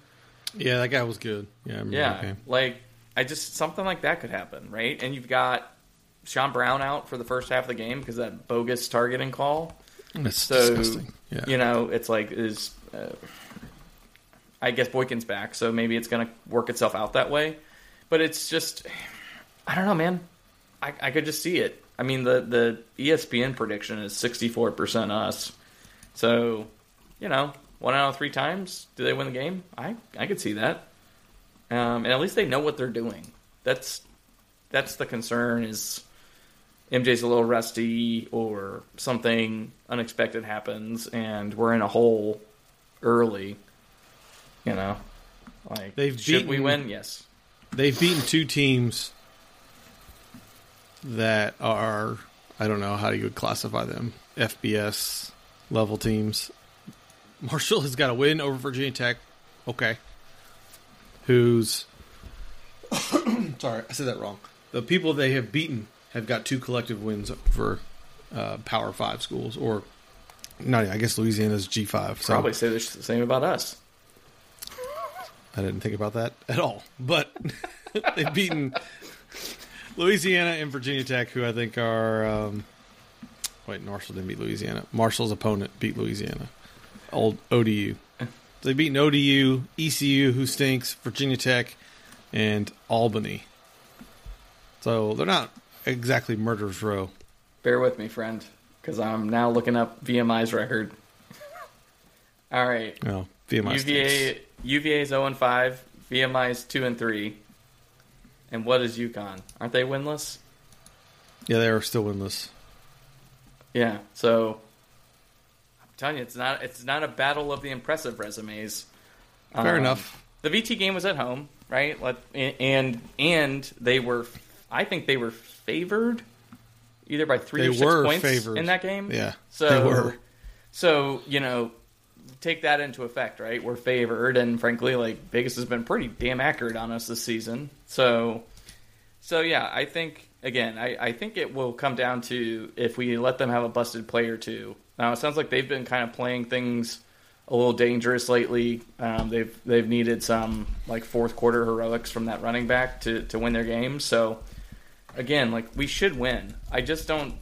A: Yeah, that guy was good. Yeah, I remember that
B: Yeah,
A: game.
B: like I just something like that could happen, right? And you've got Sean Brown out for the first half of the game because of that bogus targeting call.
A: That's
B: So
A: disgusting. Yeah.
B: you know, it's like is uh, I guess Boykin's back, so maybe it's going to work itself out that way. But it's just, I don't know, man. I, I could just see it. I mean, the the E S P N prediction is sixty-four percent us. So, you know, one out of three times, do they win the game? I I could see that. Um, and at least they know what they're doing. That's that's the concern is M J's a little rusty or something unexpected happens and we're in a hole early. You know, like
A: They've
B: should
A: beaten,
B: we win? Yes.
A: They've beaten two teams that are, I don't know how you would classify them, F B S level teams. Marshall has got a win over Virginia Tech. Okay. Who's, sorry, I said that wrong. The people they have beaten have got two collective wins for uh, Power Five schools, or not. I guess Louisiana's G five. So
B: Probably say the same about us.
A: I didn't think about that at all. But they've beaten Louisiana and Virginia Tech, who I think are. Um, wait, Marshall didn't beat Louisiana. Marshall's opponent beat Louisiana. Old O D U. They've beaten O D U, E C U, who stinks, Virginia Tech, and Albany. So they're not exactly murderer's row.
B: Bear with me, friend, because I'm now looking up V M I's record. All right.
A: No, V M I
B: U V A
A: stinks.
B: U V A's zero and five, V M I's two and three. And what is UConn? Aren't they winless?
A: Yeah, they are still winless.
B: Yeah. So I'm telling you, it's not it's not a battle of the impressive resumes.
A: Fair
B: Um,
A: enough.
B: The V T game was at home, right? Let, and and they were, I think they were favored either by three
A: They
B: or six
A: were
B: points
A: favored.
B: in that game.
A: Yeah,
B: so
A: they were.
B: So you know, take that into effect, right? We're favored, and frankly, like Vegas has been pretty damn accurate on us this season. So, so yeah, I think again, I, I think it will come down to if we let them have a busted play or two. Now it sounds like they've been kind of playing things a little dangerous lately. Um, they've they've needed some like fourth quarter heroics from that running back to, to win their games. So again, like we should win. I just don't.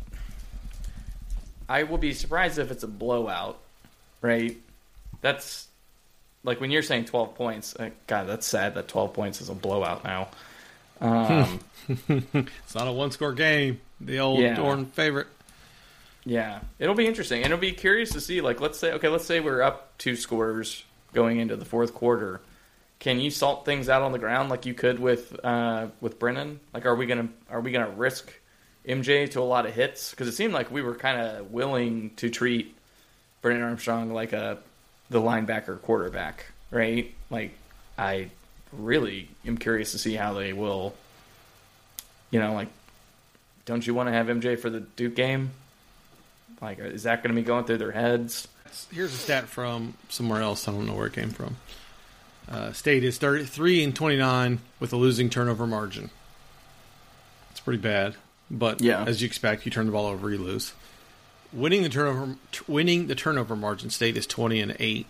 B: I will be surprised if it's a blowout, right? That's like when you're saying twelve points. Like, God, that's sad that twelve points is a blowout now. Um,
A: It's not a one-score game. The old
B: Yeah.
A: Dorn favorite.
B: Yeah, it'll be interesting, and it'll be curious to see. Like, let's say, okay, let's say we're up two scores going into the fourth quarter. Can you salt things out on the ground like you could with uh, with Brennan? Like, are we gonna are we gonna risk M J to a lot of hits? Because it seemed like we were kind of willing to treat Brennan Armstrong like a the linebacker quarterback, right? Like, I really am curious to see how they will. You know, like, don't you want to have M J for the Duke game? Like, is that going to be going through their heads?
A: Here's a stat from somewhere else. I don't know where it came from. Uh, State is thirty-three and twenty-nine with a losing turnover margin. It's pretty bad, but
B: Yeah.
A: as you expect, you turn the ball over, you lose. Winning the turnover, t- winning the turnover margin, State is twenty and eight,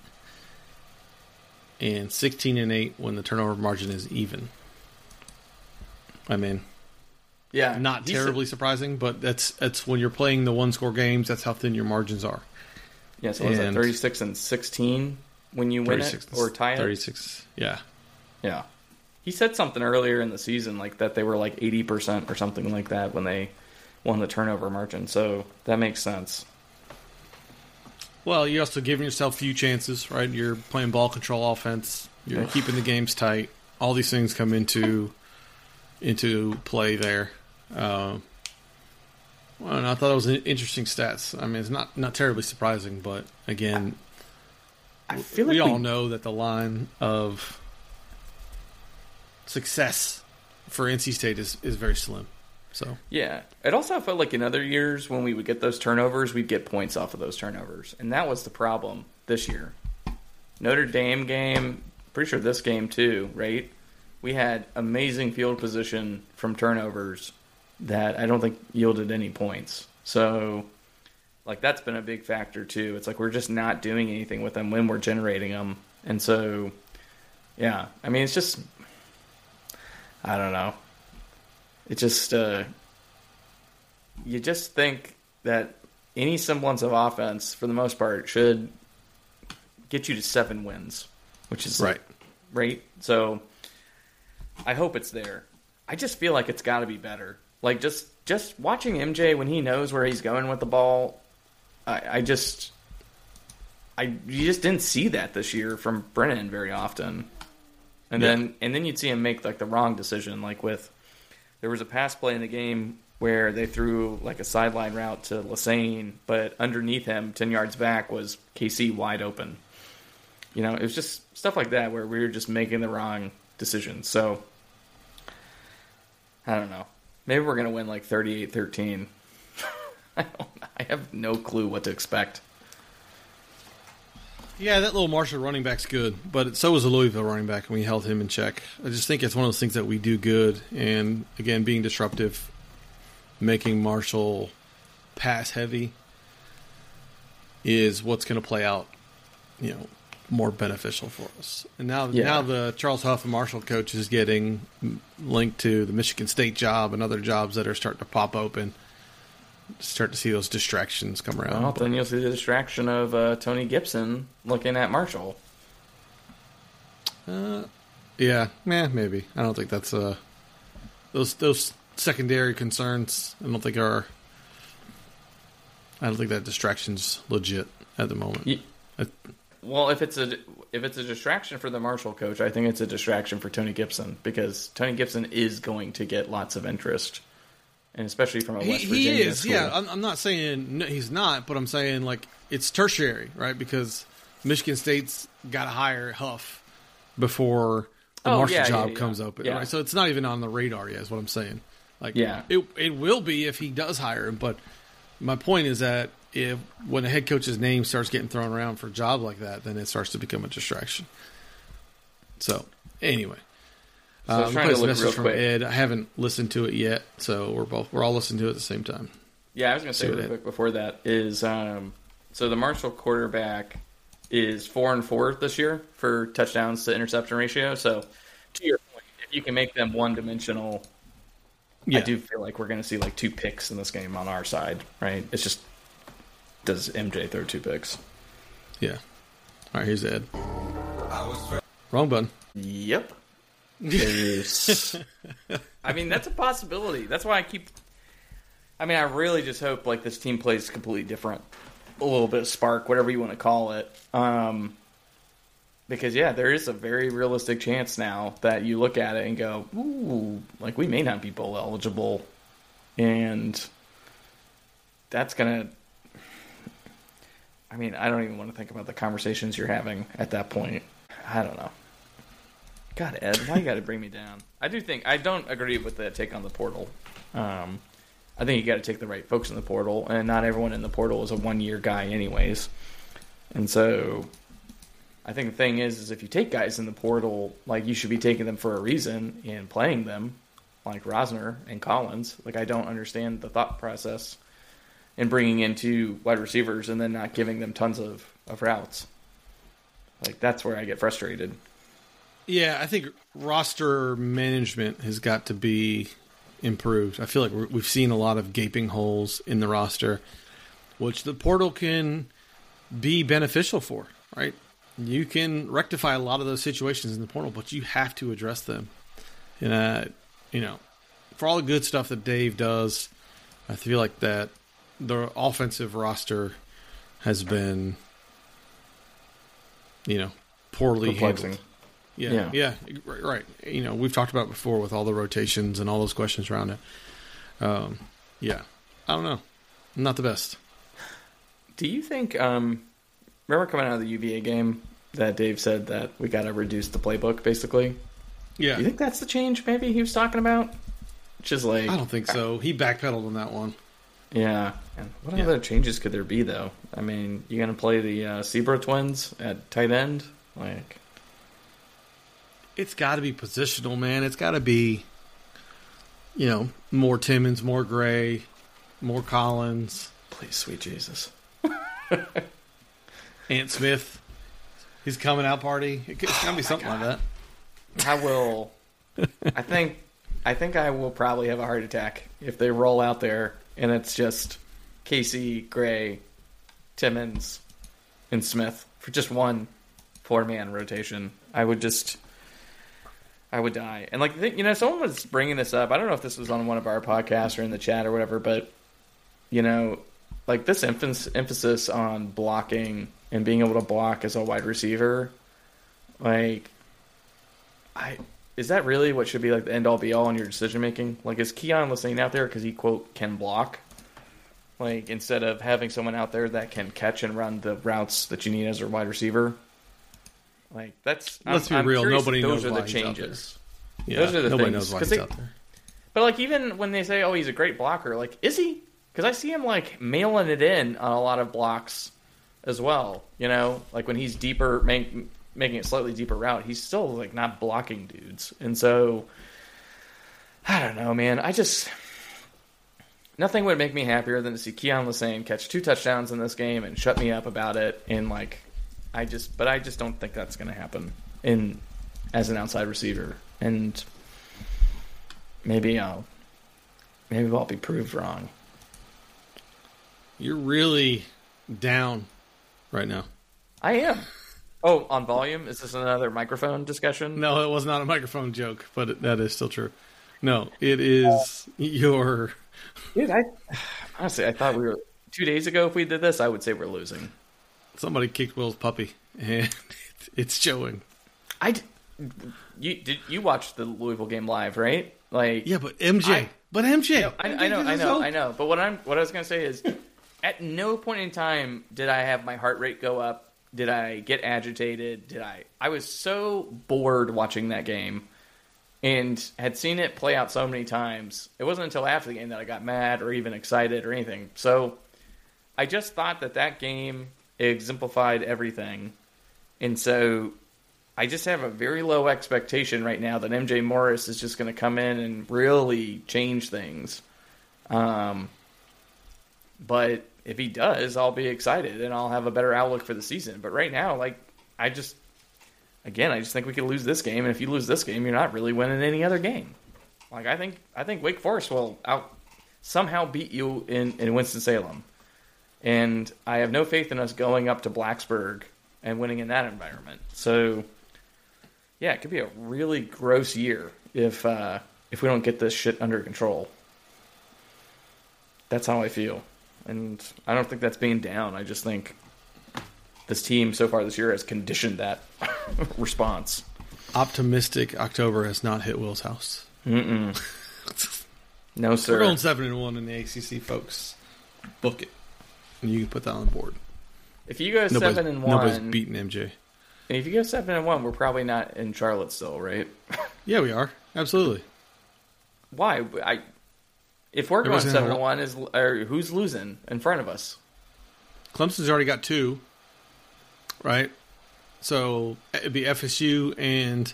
A: and sixteen and eight when the turnover margin is even. I mean,
B: Yeah,
A: not
B: he
A: terribly
B: Said,
A: surprising, but that's that's when you're playing the one-score games. That's how thin your margins are.
B: yeah, so was that
A: and-
B: thirty-six and sixteen when you win it
A: thirty-six
B: or tie it?
A: thirty-six, yeah.
B: Yeah, he said something earlier in the season like that they were like eighty percent or something like that when they won the turnover margin. So that makes sense.
A: Well, you're also giving yourself a few chances, right? You're playing ball control offense. You're
B: Ugh.
A: keeping the games tight. All these things come into into play there. Um, well, and I thought it was an interesting stats. I mean, it's not, not terribly surprising, but again,
B: I feel like
A: we
B: we
A: all know that the line of success for N C State is, is very slim. So
B: Yeah. It also felt like in other years when we would get those turnovers, we'd get points off of those turnovers. And that was the problem this year. Notre Dame game, pretty sure this game too, right? We had amazing field position from turnovers that I don't think yielded any points. So, like, that's been a big factor too. It's like we're just not doing anything with them when we're generating them. And so, Yeah. I mean, it's just, I don't know. It just, uh, you just think that any semblance of offense, for the most part, should get you to seven wins, which is
A: right.
B: Right? So I hope it's there. I just feel like it's got to be better. Like, just just watching M J when he knows where he's going with the ball, I, I just, I you just didn't see that this year from Brennan very often. And yeah. then and then you'd see him make like the wrong decision. Like with, there was a pass play in the game where they threw like a sideline route to Lassane, but underneath him, ten yards back, was K C wide open. You know, it was just stuff like that where we were just making the wrong decisions. So, I don't know. Maybe we're going to win like thirty-eight thirteen. I don't I have no clue what to expect.
A: Yeah, that little Marshall running back's good, but so was the Louisville running back, and we held him in check. I just think it's one of those things that we do good, and again, being disruptive, making Marshall pass heavy is what's going to play out, you know, more beneficial for us. And now, yeah. now the Charles Huff and Marshall coach is getting linked to the Michigan State job and other jobs that are starting to pop open. Start to see those distractions come around.
B: Well, then you'll see the distraction of uh, Tony Gibson looking at Marshall.
A: Uh, yeah, yeah, maybe. I don't think that's uh those those secondary concerns. I don't think are. I don't think that distraction's legit at the moment.
B: Yeah.
A: I,
B: Well, if it's a if it's a distraction for the Marshall coach, I think it's a distraction for Tony Gibson, because Tony Gibson is going to get lots of interest, and especially from a West
A: he,
B: Virginia
A: he is,
B: school.
A: yeah. I'm, I'm not saying no, he's not, but I'm saying like it's tertiary, right? Because Michigan State's got to hire Huff before the
B: oh,
A: Marshall
B: yeah,
A: job
B: yeah, yeah.
A: comes open,
B: yeah.
A: right? So it's not even on the radar yet. Is what I'm saying. Like,
B: yeah,
A: it it will be if he does hire him, but my point is that if when a head coach's name starts getting thrown around for a job like that, then it starts to become a distraction. So anyway,
B: so I was
A: um,
B: trying to look
A: message
B: real
A: from
B: quick.
A: Ed. I haven't listened to it yet, so we're both we're all listening to it at the same time.
B: Yeah, I was going to say
A: See
B: real quick before that is um, so the Marshall quarterback is four and four this year for touchdowns to interception ratio. So to your point, if you can make them one dimensional,
A: Yeah.
B: I do feel like we're going to see like two picks in this game on our side, right? It's just, does M J throw two picks?
A: Yeah. All right, here's Ed. Wrong button.
B: Yep. There's- I mean, that's a possibility. That's why I keep. I mean, I really just hope like this team plays completely different, a little bit of spark, whatever you want to call it. Um, because yeah, there is a very realistic chance now that you look at it and go, "Ooh, like we may not be bowl eligible," and that's gonna. I mean, I don't even want to think about the conversations you're having at that point. I don't know. God, Ed, why you got to bring me down? I do think I don't agree with the take on the portal. Um, I think you got to take the right folks in the portal, and not everyone in the portal is a one-year guy, anyways. And so, I think the thing is, is if you take guys in the portal, like you should be taking them for a reason and playing them, like Rosner and Collins. Like I don't understand the thought process in bringing in two wide receivers and then not giving them tons of, of routes. Like that's where I get frustrated.
A: Yeah, I think roster management has got to be improved. I feel like we're, we've seen a lot of gaping holes in the roster, which the portal can be beneficial for, right? You can rectify a lot of those situations in the portal, but you have to address them. And, uh, you know, for all the good stuff that Dave does, I feel like that the offensive roster has been, you know, poorly
B: Perplexing.
A: handled. Yeah, yeah, yeah, right. You know, we've talked about it before with all the rotations and all those questions around it. Um, yeah, I don't know. Not the best.
B: Do you think, um, remember coming out of the U V A game that Dave said that we got to reduce the playbook, basically?
A: Yeah.
B: Do you think that's the change maybe he was talking about? Which is like...
A: I don't think so. He backpedaled on that one.
B: Yeah. And what
A: Yeah.
B: other changes could there be, though? I mean, you going to play the uh, Sebro twins at tight end? Like...
A: It's got to be positional, man. It's got to be, you know, more Timmons, more Gray, more Collins.
B: Please, sweet Jesus.
A: Ant Smith, his coming out party. It's got to be something like that.
B: I will. I think. I think I will probably have a heart attack if they roll out there and it's just Casey, Gray, Timmons, and Smith for just one four-man rotation. I would just. I would die. And, like, you know, someone was bringing this up. I don't know if this was on one of our podcasts or in the chat or whatever, but, you know, like, this emph- emphasis on blocking and being able to block as a wide receiver, like, I is that really what should be, like, the end-all, be-all in your decision-making? Like, is Keon listening out there because he, quote, can block? Like, instead of having someone out there that can catch and run the routes that you need as a wide receiver? Like that's
A: let's
B: I'm,
A: be real.
B: I'm
A: nobody
B: those
A: knows
B: are
A: why
B: the
A: he's
B: changes.
A: Out there. Yeah,
B: those are the
A: nobody
B: things.
A: knows why he's
B: they,
A: out there.
B: But like even when they say, "Oh, he's a great blocker," like is he? Because I see him like mailing it in on a lot of blocks as well. You know, like when he's deeper, make, making a slightly deeper route, he's still like not blocking dudes. And so I don't know, man. I just nothing would make me happier than to see Keon Lassane catch two touchdowns in this game and shut me up about it. And like, I just, but I just don't think that's going to happen in as an outside receiver. And maybe I'll, maybe I'll be proved wrong.
A: You're really down right now.
B: I am. Oh, on volume? Is this another microphone discussion?
A: No, it was not a microphone joke, but it, that is still true. No, it is your.
B: Dude, I honestly I thought we were two days ago. If we did this, I would say we're losing.
A: Somebody kicked Will's puppy, and it's showing.
B: I you did you watch the Louisville game live, right? Like
A: yeah, but M J,
B: I,
A: but M J,
B: I, I know, I know, I know. But what I'm what I was gonna say is, at no point in time did I have my heart rate go up. Did I get agitated? Did I? I was so bored watching that game. And had seen it play out so many times. It wasn't until after the game that I got mad or even excited or anything. So I just thought that that game exemplified everything. And so I just have a very low expectation right now that M J Morris is just going to come in and really change things. Um, but if he does, I'll be excited and I'll have a better outlook for the season. But right now, like, I just... Again, I just think we could lose this game, and if you lose this game, you're not really winning any other game. Like I think, I think Wake Forest will out somehow beat you in, in Winston-Salem, and I have no faith in us going up to Blacksburg and winning in that environment. So, yeah, it could be a really gross year if uh, if we don't get this shit under control. That's how I feel, and I don't think that's being down. I just think this team so far this year has conditioned that response.
A: Optimistic October has not hit Will's house.
B: Mm-mm. No, sir.
A: We're going seven and one in the A C C, folks. Book it, and you can put that on the board.
B: If you go
A: nobody's,
B: seven and one,
A: nobody's beating M J.
B: If you go seven and one, we're probably not in Charlotte still, right?
A: Yeah, we are absolutely.
B: Why? I. If we're going
A: Everybody's
B: seven and one, is or who's losing in front of us?
A: Clemson's already got two. Right, so it'd be F S U and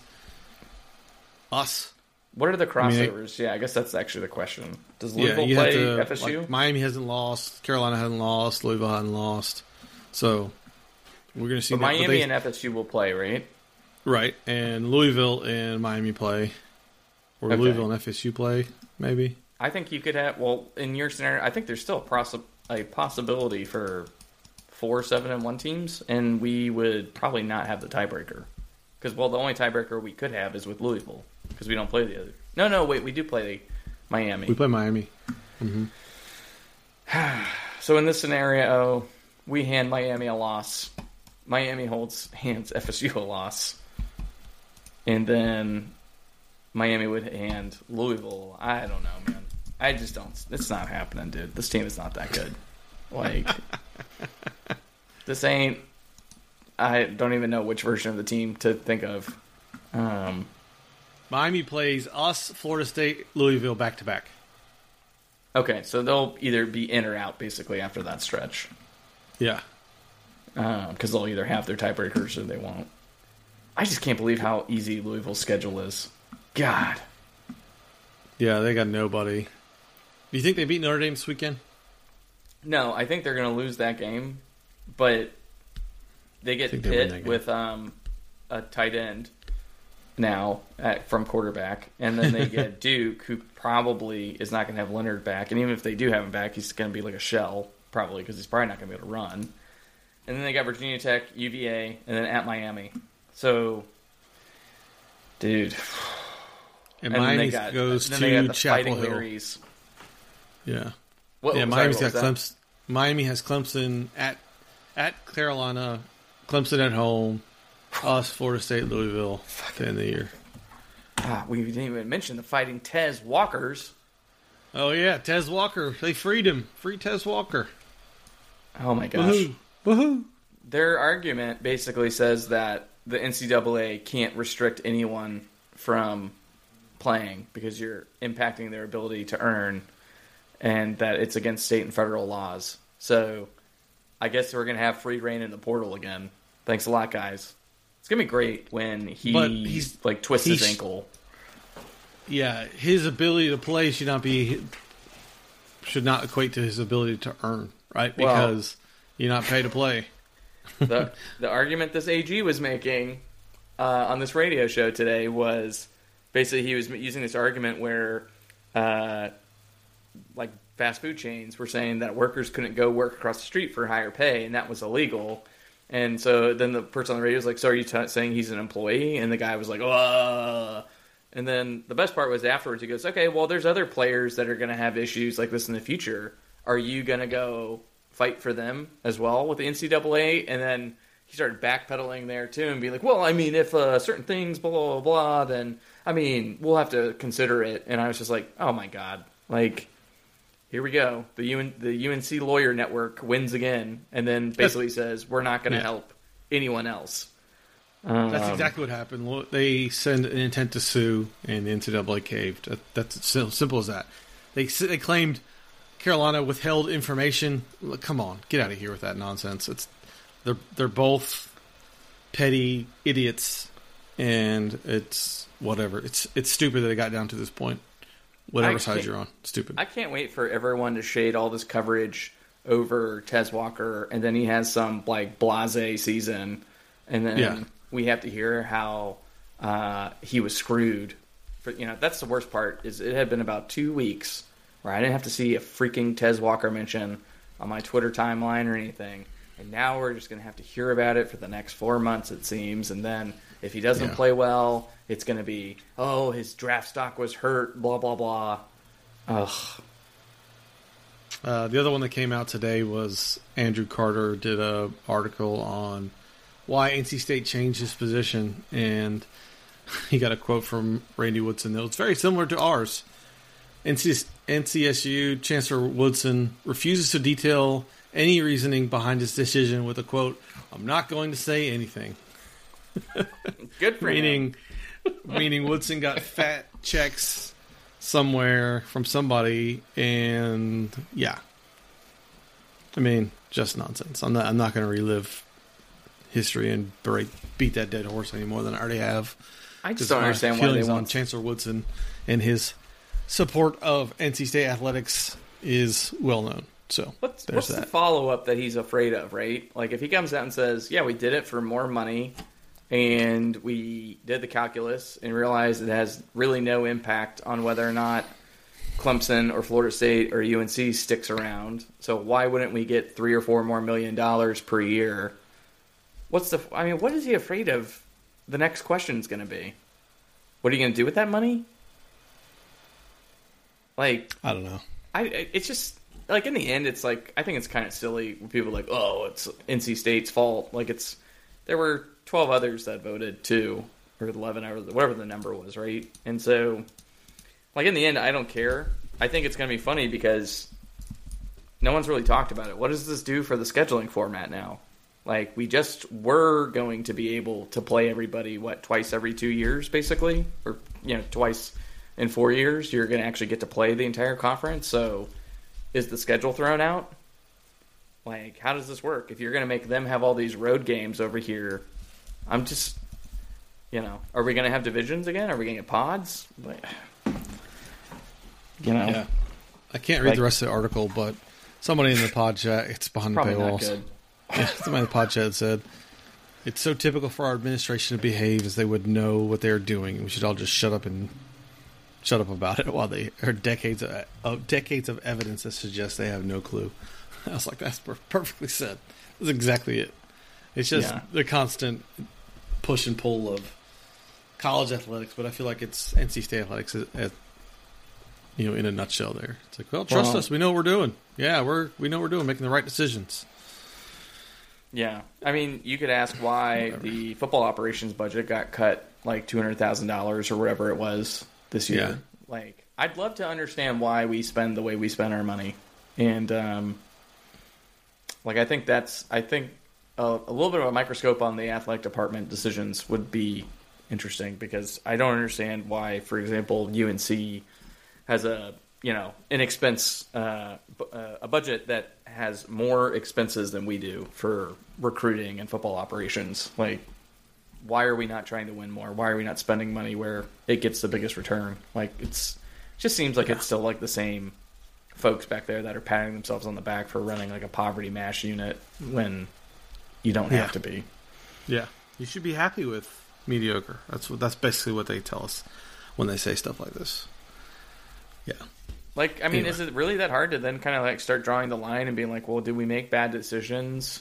A: us.
B: What are the crossovers?
A: I mean,
B: yeah, I guess that's actually the question. Does
A: yeah,
B: Louisville
A: you
B: play
A: have to,
B: F S U?
A: Like, Miami hasn't lost. Carolina hasn't lost. Louisville hasn't lost. So we're going to see.
B: But
A: that,
B: Miami
A: but they,
B: and F S U will play, right?
A: Right, and Louisville and Miami play, or
B: Okay.
A: Louisville and F S U play, maybe.
B: I think you could have. Well, in your scenario, I think there's still a, possi- a possibility for four seven and one teams, and we would probably not have the tiebreaker because well, the only tiebreaker we could have is with Louisville because we don't play the other. No, no, wait, we do play Miami.
A: We play Miami. Mm-hmm.
B: So in this scenario, we hand Miami a loss. Miami holds hands F S U a loss, and then Miami would hand Louisville. I don't know, man. I just don't. It's not happening, dude. This team is not that good. Like. This ain't. I don't even know which version of the team to think of. Um,
A: Miami plays us, Florida State, Louisville back to back.
B: okay, so they'll either be in or out basically after that stretch.
A: Yeah,
B: Because um, they'll either have their tiebreakers or they won't. I just can't believe how easy Louisville's schedule is. God.
A: yeah, they got nobody. Do you think they beat Notre Dame this weekend?
B: No, I think they're going to lose that game, but they get
A: think they win that
B: hit
A: game.
B: with um, a tight end. now at, from quarterback, and then they get Duke, who probably is not going to have Leonard back, and even if they do have him back, he's going to be like a shell, probably, because he's probably not going to be able to run. And then they got Virginia Tech, U V A, and then at Miami. So, dude.
A: And, and Miami goes to
B: they got the
A: Chapel
B: Fighting
A: Hill.
B: Larrys.
A: Yeah.
B: What,
A: yeah,
B: sorry,
A: Miami's
B: what
A: got Clemson. Miami has Clemson at at Carolina, Clemson at home, us, Florida State, Louisville, at the end of the year.
B: Ah, we didn't even mention the Fighting Tez Walkers.
A: Oh, yeah, Tez Walker. They freed him. Free Tez Walker.
B: Oh, my gosh.
A: Woohoo. Woohoo.
B: Their argument basically says that the N C double A can't restrict anyone from playing because you're impacting their ability to earn, and that it's against state and federal laws. So I guess we're going to have free reign in the portal again. Thanks a lot, guys. It's going to be great when he
A: But he's,
B: like twists
A: he's,
B: his ankle.
A: Yeah, his ability to play should not be should not equate to his ability to earn, right? Because well, you're not paid to play.
B: the the argument this A G was making uh, on this radio show today was basically he was using this argument where uh, like fast food chains were saying that workers couldn't go work across the street for higher pay, and that was illegal. And so then the person on the radio was like, so are you t- saying he's an employee? And the guy was like, oh. And then the best part was afterwards he goes, okay, well, there's other players that are going to have issues like this in the future. Are you going to go fight for them as well with the N C double A? And then he started backpedaling there too and be like, well, I mean, if uh, certain things, blah, blah, blah, then, I mean, we'll have to consider it. And I was just like, oh, my God. Like, here we go. The U N- the U N C Lawyer Network wins again and then basically says, we're not going to yeah. help anyone else. Um,
A: That's exactly what happened. They sent an intent to sue, and the N C double A caved. That's as simple as that. They they claimed Carolina withheld information. Look, come on, get out of here with that nonsense. It's they're they're both petty idiots, and it's whatever. It's it's stupid that it got down to this point. Whatever side you're on, stupid.
B: I can't wait for everyone to shade all this coverage over Tez Walker, and then he has some like blase season, and then.
A: Yeah.
B: We have to hear how uh, he was screwed. For, you know, that's the worst part. Is it had been about two weeks where I didn't have to see a freaking Tez Walker mention on my Twitter timeline or anything, and now we're just going to have to hear about it for the next four months, it seems. And then if he doesn't yeah. play well, it's going to be, oh, his draft stock was hurt, blah blah blah. Ugh.
A: Uh, the other one that came out today was Andrew Carter did a article on why N C State changed his position, and he got a quote from Randy Woodson that was very similar to ours. N C S U Chancellor Woodson refuses to detail any reasoning behind his decision with a quote, "I'm not going to say anything."
B: Good for
A: meaning,
B: him.
A: meaning Woodson got fat checks somewhere from somebody, and yeah. I mean, just nonsense. I'm not. I'm not going to relive history and break, beat that dead horse any more than I already have.
B: I just don't understand why they want
A: on Chancellor Woodson and his support of N C State athletics is well known. So
B: what's,
A: there's
B: what's
A: that.
B: the follow up that he's afraid of, right? Like if he comes out and says, "Yeah, we did it for more money, and we did the calculus and realized it has really no impact on whether or not Clemson or Florida State or U N C sticks around. So why wouldn't we get three or four more million dollars per year?" What's the? I mean, what is he afraid of? The next question is going to be, what are you going to do with that money? Like,
A: I don't know.
B: I it's just like in the end, it's like I think it's kind of silly when people are like, oh, it's N C State's fault. Like it's there were twelve others that voted too, or eleven, or whatever the number was, right? And so, like in the end, I don't care. I think it's going to be funny because no one's really talked about it. What does this do for the scheduling format now? Like, we just were going to be able to play everybody, what, twice every two years, basically? Or, you know, twice in four years, you're going to actually get to play the entire conference. So, is the schedule thrown out? Like, how does this work? If you're going to make them have all these road games over here, I'm just, you know, are we going to have divisions again? Are we going to get pods? Like, you know.
A: Yeah. I can't read
B: like,
A: the rest of the article, but somebody in the pod chat, it's behind the
B: probably
A: paywalls.
B: Not good.
A: Yeah, somebody in the pod chat said, It's so typical for our administration to behave as they would know what they're doing. We should all just shut up and shut up about it while they are decades of, of decades of evidence that suggests they have no clue. I was like, that's per- perfectly said. That's exactly it. It's just yeah. the constant push and pull of college athletics, but I feel like it's N C State athletics at, at, you know, in a nutshell there. It's like, well, trust well, us. We know what we're doing. Yeah, we're we know what we're doing, making the right decisions.
B: Yeah. I mean, you could ask why Whatever. the football operations budget got cut like two hundred thousand dollars or whatever it was this year. Yeah. Like, I'd love to understand why we spend the way we spend our money. And, um, like, I think that's, I think a, a little bit of a microscope on the athletic department decisions would be interesting, because I don't understand why, for example, U N C has a, you know, an expense, uh, a budget that has more expenses than we do for recruiting and football operations. Like, why are we not trying to win more? Why are we not spending money where it gets the biggest return? Like, it's it just seems like yeah. it's still like the same folks back there that are patting themselves on the back for running like a poverty mash unit when you don't
A: yeah.
B: have to be.
A: Yeah, you should be happy with mediocre. That's what that's basically what they tell us when they say stuff like this. Yeah.
B: Like, I mean,
A: anyway.
B: Is it really that hard to then kind of like start drawing the line and being like, well, did we make bad decisions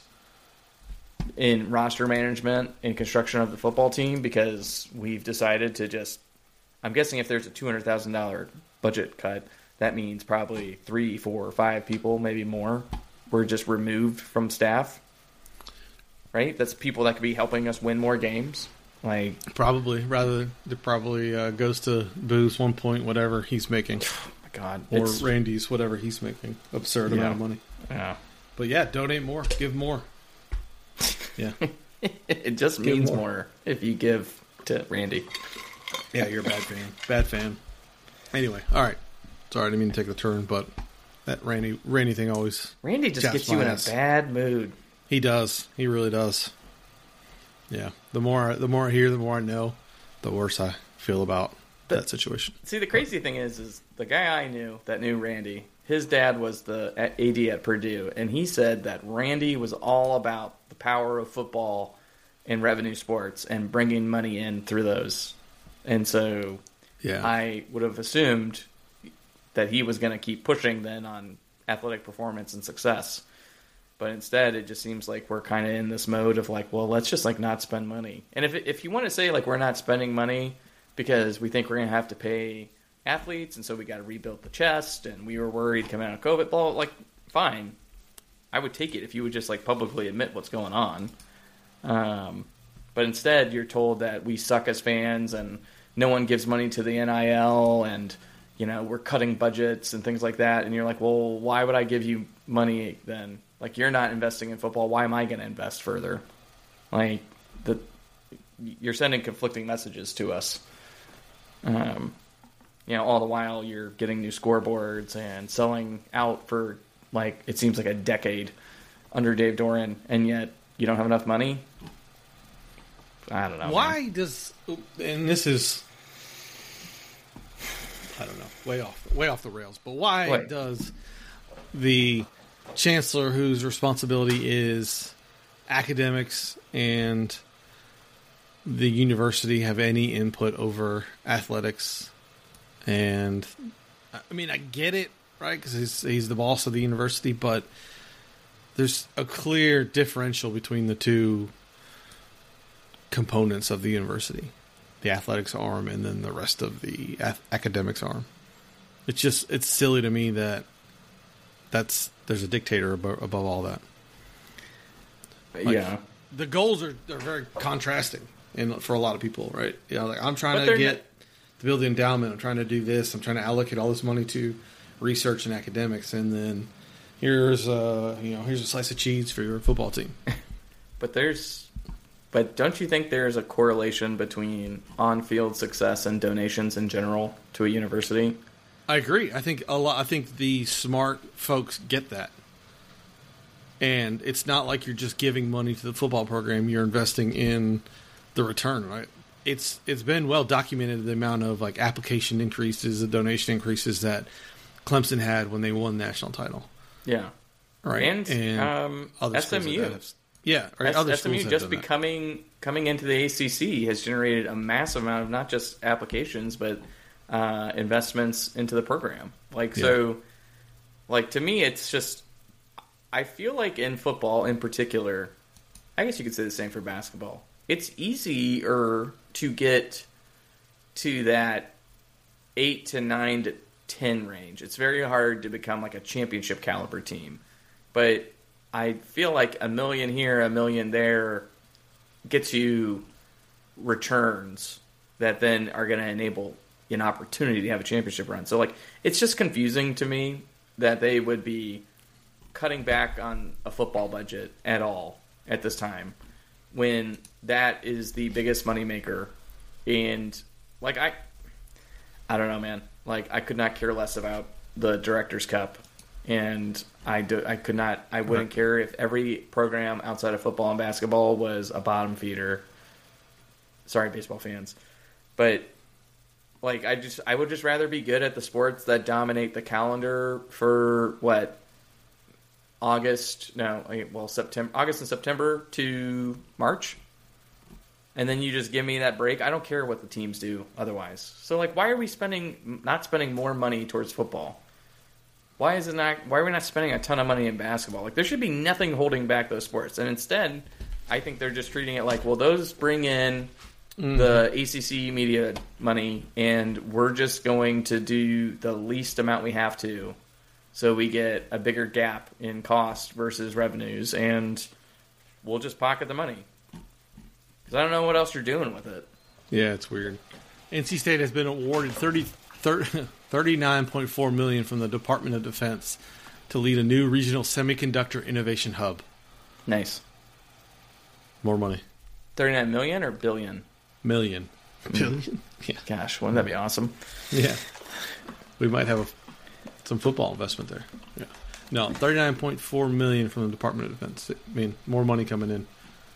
B: in roster management and construction of the football team because we've decided to just, I'm guessing if there's a two hundred thousand dollars budget cut, that means probably three, four, or five people, maybe more, were just removed from staff, right? That's people that could be helping us win more games. Like,
A: probably, rather, it probably uh, goes to Boo's one point, whatever he's making.
B: Oh my God.
A: Or Randy's, whatever he's making. Absurd
B: yeah.
A: amount of money.
B: Yeah.
A: But yeah, donate more. Give more. Yeah.
B: It just give means more. more if you give to Randy.
A: Yeah, you're a bad fan. Bad fan. Anyway, all right. Sorry, I didn't mean to take the turn, but that Randy Randy thing always...
B: Randy just gets you in a bad mood.
A: He does. He really does. Yeah. The more, the more I hear, the more I know, the worse I feel about but, that situation.
B: See, the crazy thing is, is the guy I knew that knew Randy, his dad was the A D at Purdue, and he said that Randy was all about the power of football and revenue sports and bringing money in through those. And so yeah. I would have assumed that he was going to keep pushing then on athletic performance and success. But instead, it just seems like we're kind of in this mode of like, well, let's just like not spend money. And if if you want to say like we're not spending money because we think we're going to have to pay athletes, and so we got to rebuild the chest, and we were worried coming out of COVID, well, like, fine. I would take it if you would just like publicly admit what's going on. Um, but instead, you're told that we suck as fans, and no one gives money to the N I L, and you know we're cutting budgets and things like that. And you're like, well, why would I give you money then? Like, you're not investing in football. Why am I going to invest further? Like, the you're sending conflicting messages to us. Um, you know, all the while you're getting new scoreboards and selling out for, like, it seems like a decade under Dave Doran, and yet you don't have enough money. I don't know.
A: Why
B: man.
A: does, and this is, I don't know, way off, way off the rails, but why Wait. does the chancellor, whose responsibility is academics and the university, have any input over athletics? And I mean, I get it, right? Because he's, he's the boss of the university, but there's a clear differential between the two components of the university, the athletics arm and then the rest of the ath- academics arm. It's just, it's silly to me that that's, there's a dictator above, above all that. Like, yeah. The goals are, are very contrasting and for a lot of people, right? You know, like I'm trying to get to build the endowment. I'm trying to do this. I'm trying to allocate all this money to research and academics. And then here's uh you know, here's a slice of cheese for your football team.
B: But there's, but don't you think there's a correlation between on-field success and donations in general to a university?
A: I agree. I think a lot. I think the smart folks get that, and it's not like you're just giving money to the football program. You're investing in the return, right? It's it's been well documented the amount of like application increases, the donation increases that Clemson had when they won the national title.
B: Yeah,
A: right.
B: And,
A: and
B: um, S M U,
A: Yeah, or
B: S-
A: other
B: S M U
A: schools have
B: just
A: done that.
B: becoming coming into the A C C has generated a massive amount of not just applications but uh, investments into the program. Like
A: Yeah.
B: so, like to me, it's just I feel like in football in particular, I guess you could say the same for basketball. It's easier to get to that eight to nine to ten range. It's very hard to become like a championship caliber team, but I feel like a million here, a million there gets you returns that then are going to enable an opportunity to have a championship run. So, like, it's just confusing to me that they would be cutting back on a football budget at all at this time when that is the biggest moneymaker. And, like, I, I don't know, man. Like, I could not care less about the Director's Cup. And I, do, I could not, I wouldn't
A: Right.
B: care if every program outside of football and basketball was a bottom feeder. Sorry, baseball fans. But, like, I just, I would just rather be good at the sports that dominate the calendar for, what, August, no, well, September, August and September to March. And then you just give me that break. I don't care what the teams do otherwise. So, like, why are we spending, not spending more money towards football? Why is it not? Why are we not spending a ton of money in basketball? Like, there should be nothing holding back those sports. And instead, I think they're just treating it like, well, those bring in mm-hmm. the A C C media money, and we're just going to do the least amount we have to, so we get a bigger gap in cost versus revenues, and we'll just pocket the money. Because I don't know what else you're doing with it.
A: Yeah, it's weird. N C State has been awarded thirty, thirty, thirty-nine point four million dollars from the Department of Defense to lead a new regional semiconductor innovation hub.
B: Nice.
A: More money.
B: thirty-nine million or billion?
A: Million. Billion? Yeah.
B: Gosh, wouldn't that be awesome?
A: Yeah. We might have a, some football investment there. Yeah. No, thirty-nine point four million dollars from the Department of Defense. I mean, more money coming in.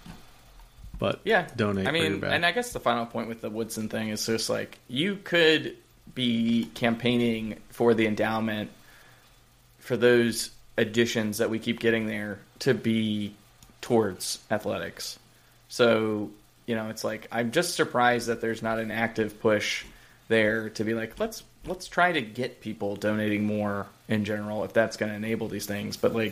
A: But
B: yeah,
A: donate.
B: I mean, and I guess the final point with the Woodson thing is just like, you could be campaigning for the endowment for those additions that we keep getting there to be towards athletics. So, you know, it's like, I'm just surprised that there's not an active push there to be like, let's let's try to get people donating more in general if that's going to enable these things. But, like,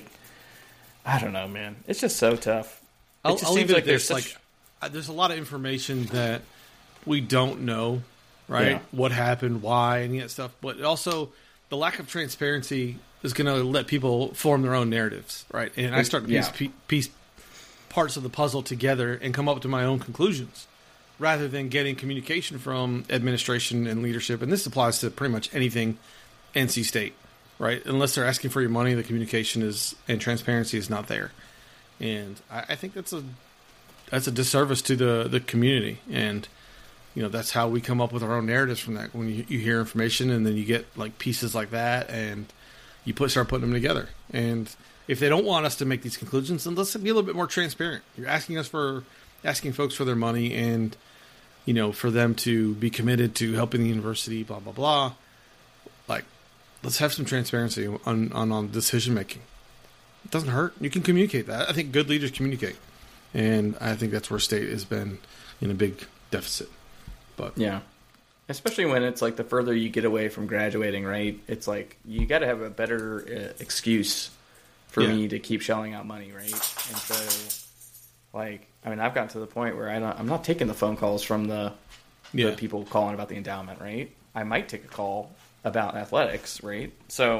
B: I don't know, man. It's just so tough. It
A: I'll,
B: just
A: I'll
B: seems
A: leave it
B: like
A: at
B: there's
A: this.
B: such...
A: Like, uh, there's a lot of information that we don't know, right?
B: Yeah.
A: What happened, why, and that stuff. But also, the lack of transparency is going to let people form their own narratives, right? And I start to piece,
B: Yeah.
A: piece parts of the puzzle together and come up to my own conclusions, rather than getting communication from administration and leadership. And this applies to pretty much anything N C State, right? Unless they're asking for your money, the communication is and transparency is not there. And I, I think that's a that's a disservice to the, the community. And, you know, that's how we come up with our own narratives from that. When you, you hear information and then you get like pieces like that and you put start putting them together. And if they don't want us to make these conclusions, then let's be a little bit more transparent. You're asking us for asking folks for their money and, you know, for them to be committed to helping the university, blah, blah, blah. Like, let's have some transparency on, on, on decision making. It doesn't hurt. You can communicate that. I think good leaders communicate. And I think that's where State has been in a big deficit. But
B: yeah. Especially when it's like the further you get away from graduating, right? It's like you got to have a better uh, excuse for
A: yeah.
B: me to keep shelling out money, right? And so, like, I mean, I've gotten to the point where I don't, I'm not taking the phone calls from the,
A: yeah.
B: the people calling about the endowment, right? I might take a call about athletics, right? So,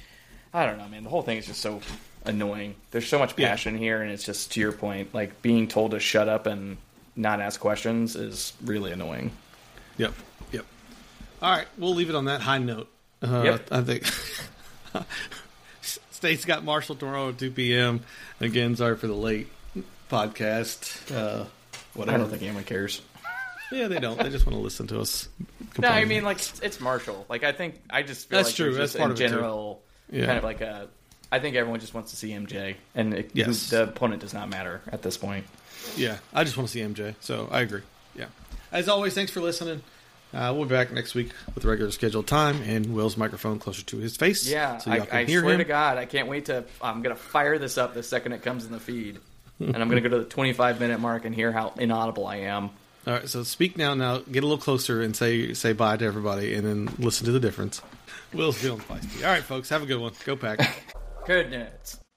B: I don't know, man. The whole thing is just so annoying. There's so much passion yeah. here, and it's just, to your point, like, being told to shut up and not ask questions is really annoying.
A: Yep, yep. All right, we'll leave it on that high note. Uh,
B: yep.
A: I think State's got Marshall tomorrow at two p.m. Again, sorry for the late podcast. Uh, whatever.
B: I don't think anyone cares.
A: Yeah, they don't. They just want to listen to us
B: complain. No, I mean, like, it's Marshall. Like, I think, I just feel
A: That's
B: like
A: true.
B: That's
A: part
B: in
A: of
B: general,
A: it yeah.
B: kind of like a, I think everyone just wants to see M J, and it,
A: yes.
B: the opponent does not matter at this point.
A: Yeah, I just want to see M J, so I agree. Yeah. As always, thanks for listening. Uh, we'll be back next week with regular scheduled time and Will's microphone closer to his face.
B: Yeah,
A: so
B: I,
A: y'all can
B: I
A: hear
B: swear
A: him.
B: to God, I can't wait to. I'm gonna fire this up the second it comes in the feed. and I'm going to go to the twenty-five minute mark and hear how inaudible I am.
A: All right, so speak now. Now get a little closer and say say bye to everybody, and then listen to the difference. Will's feeling feisty. All right, folks, have a good one. Go Pack.
B: Good night.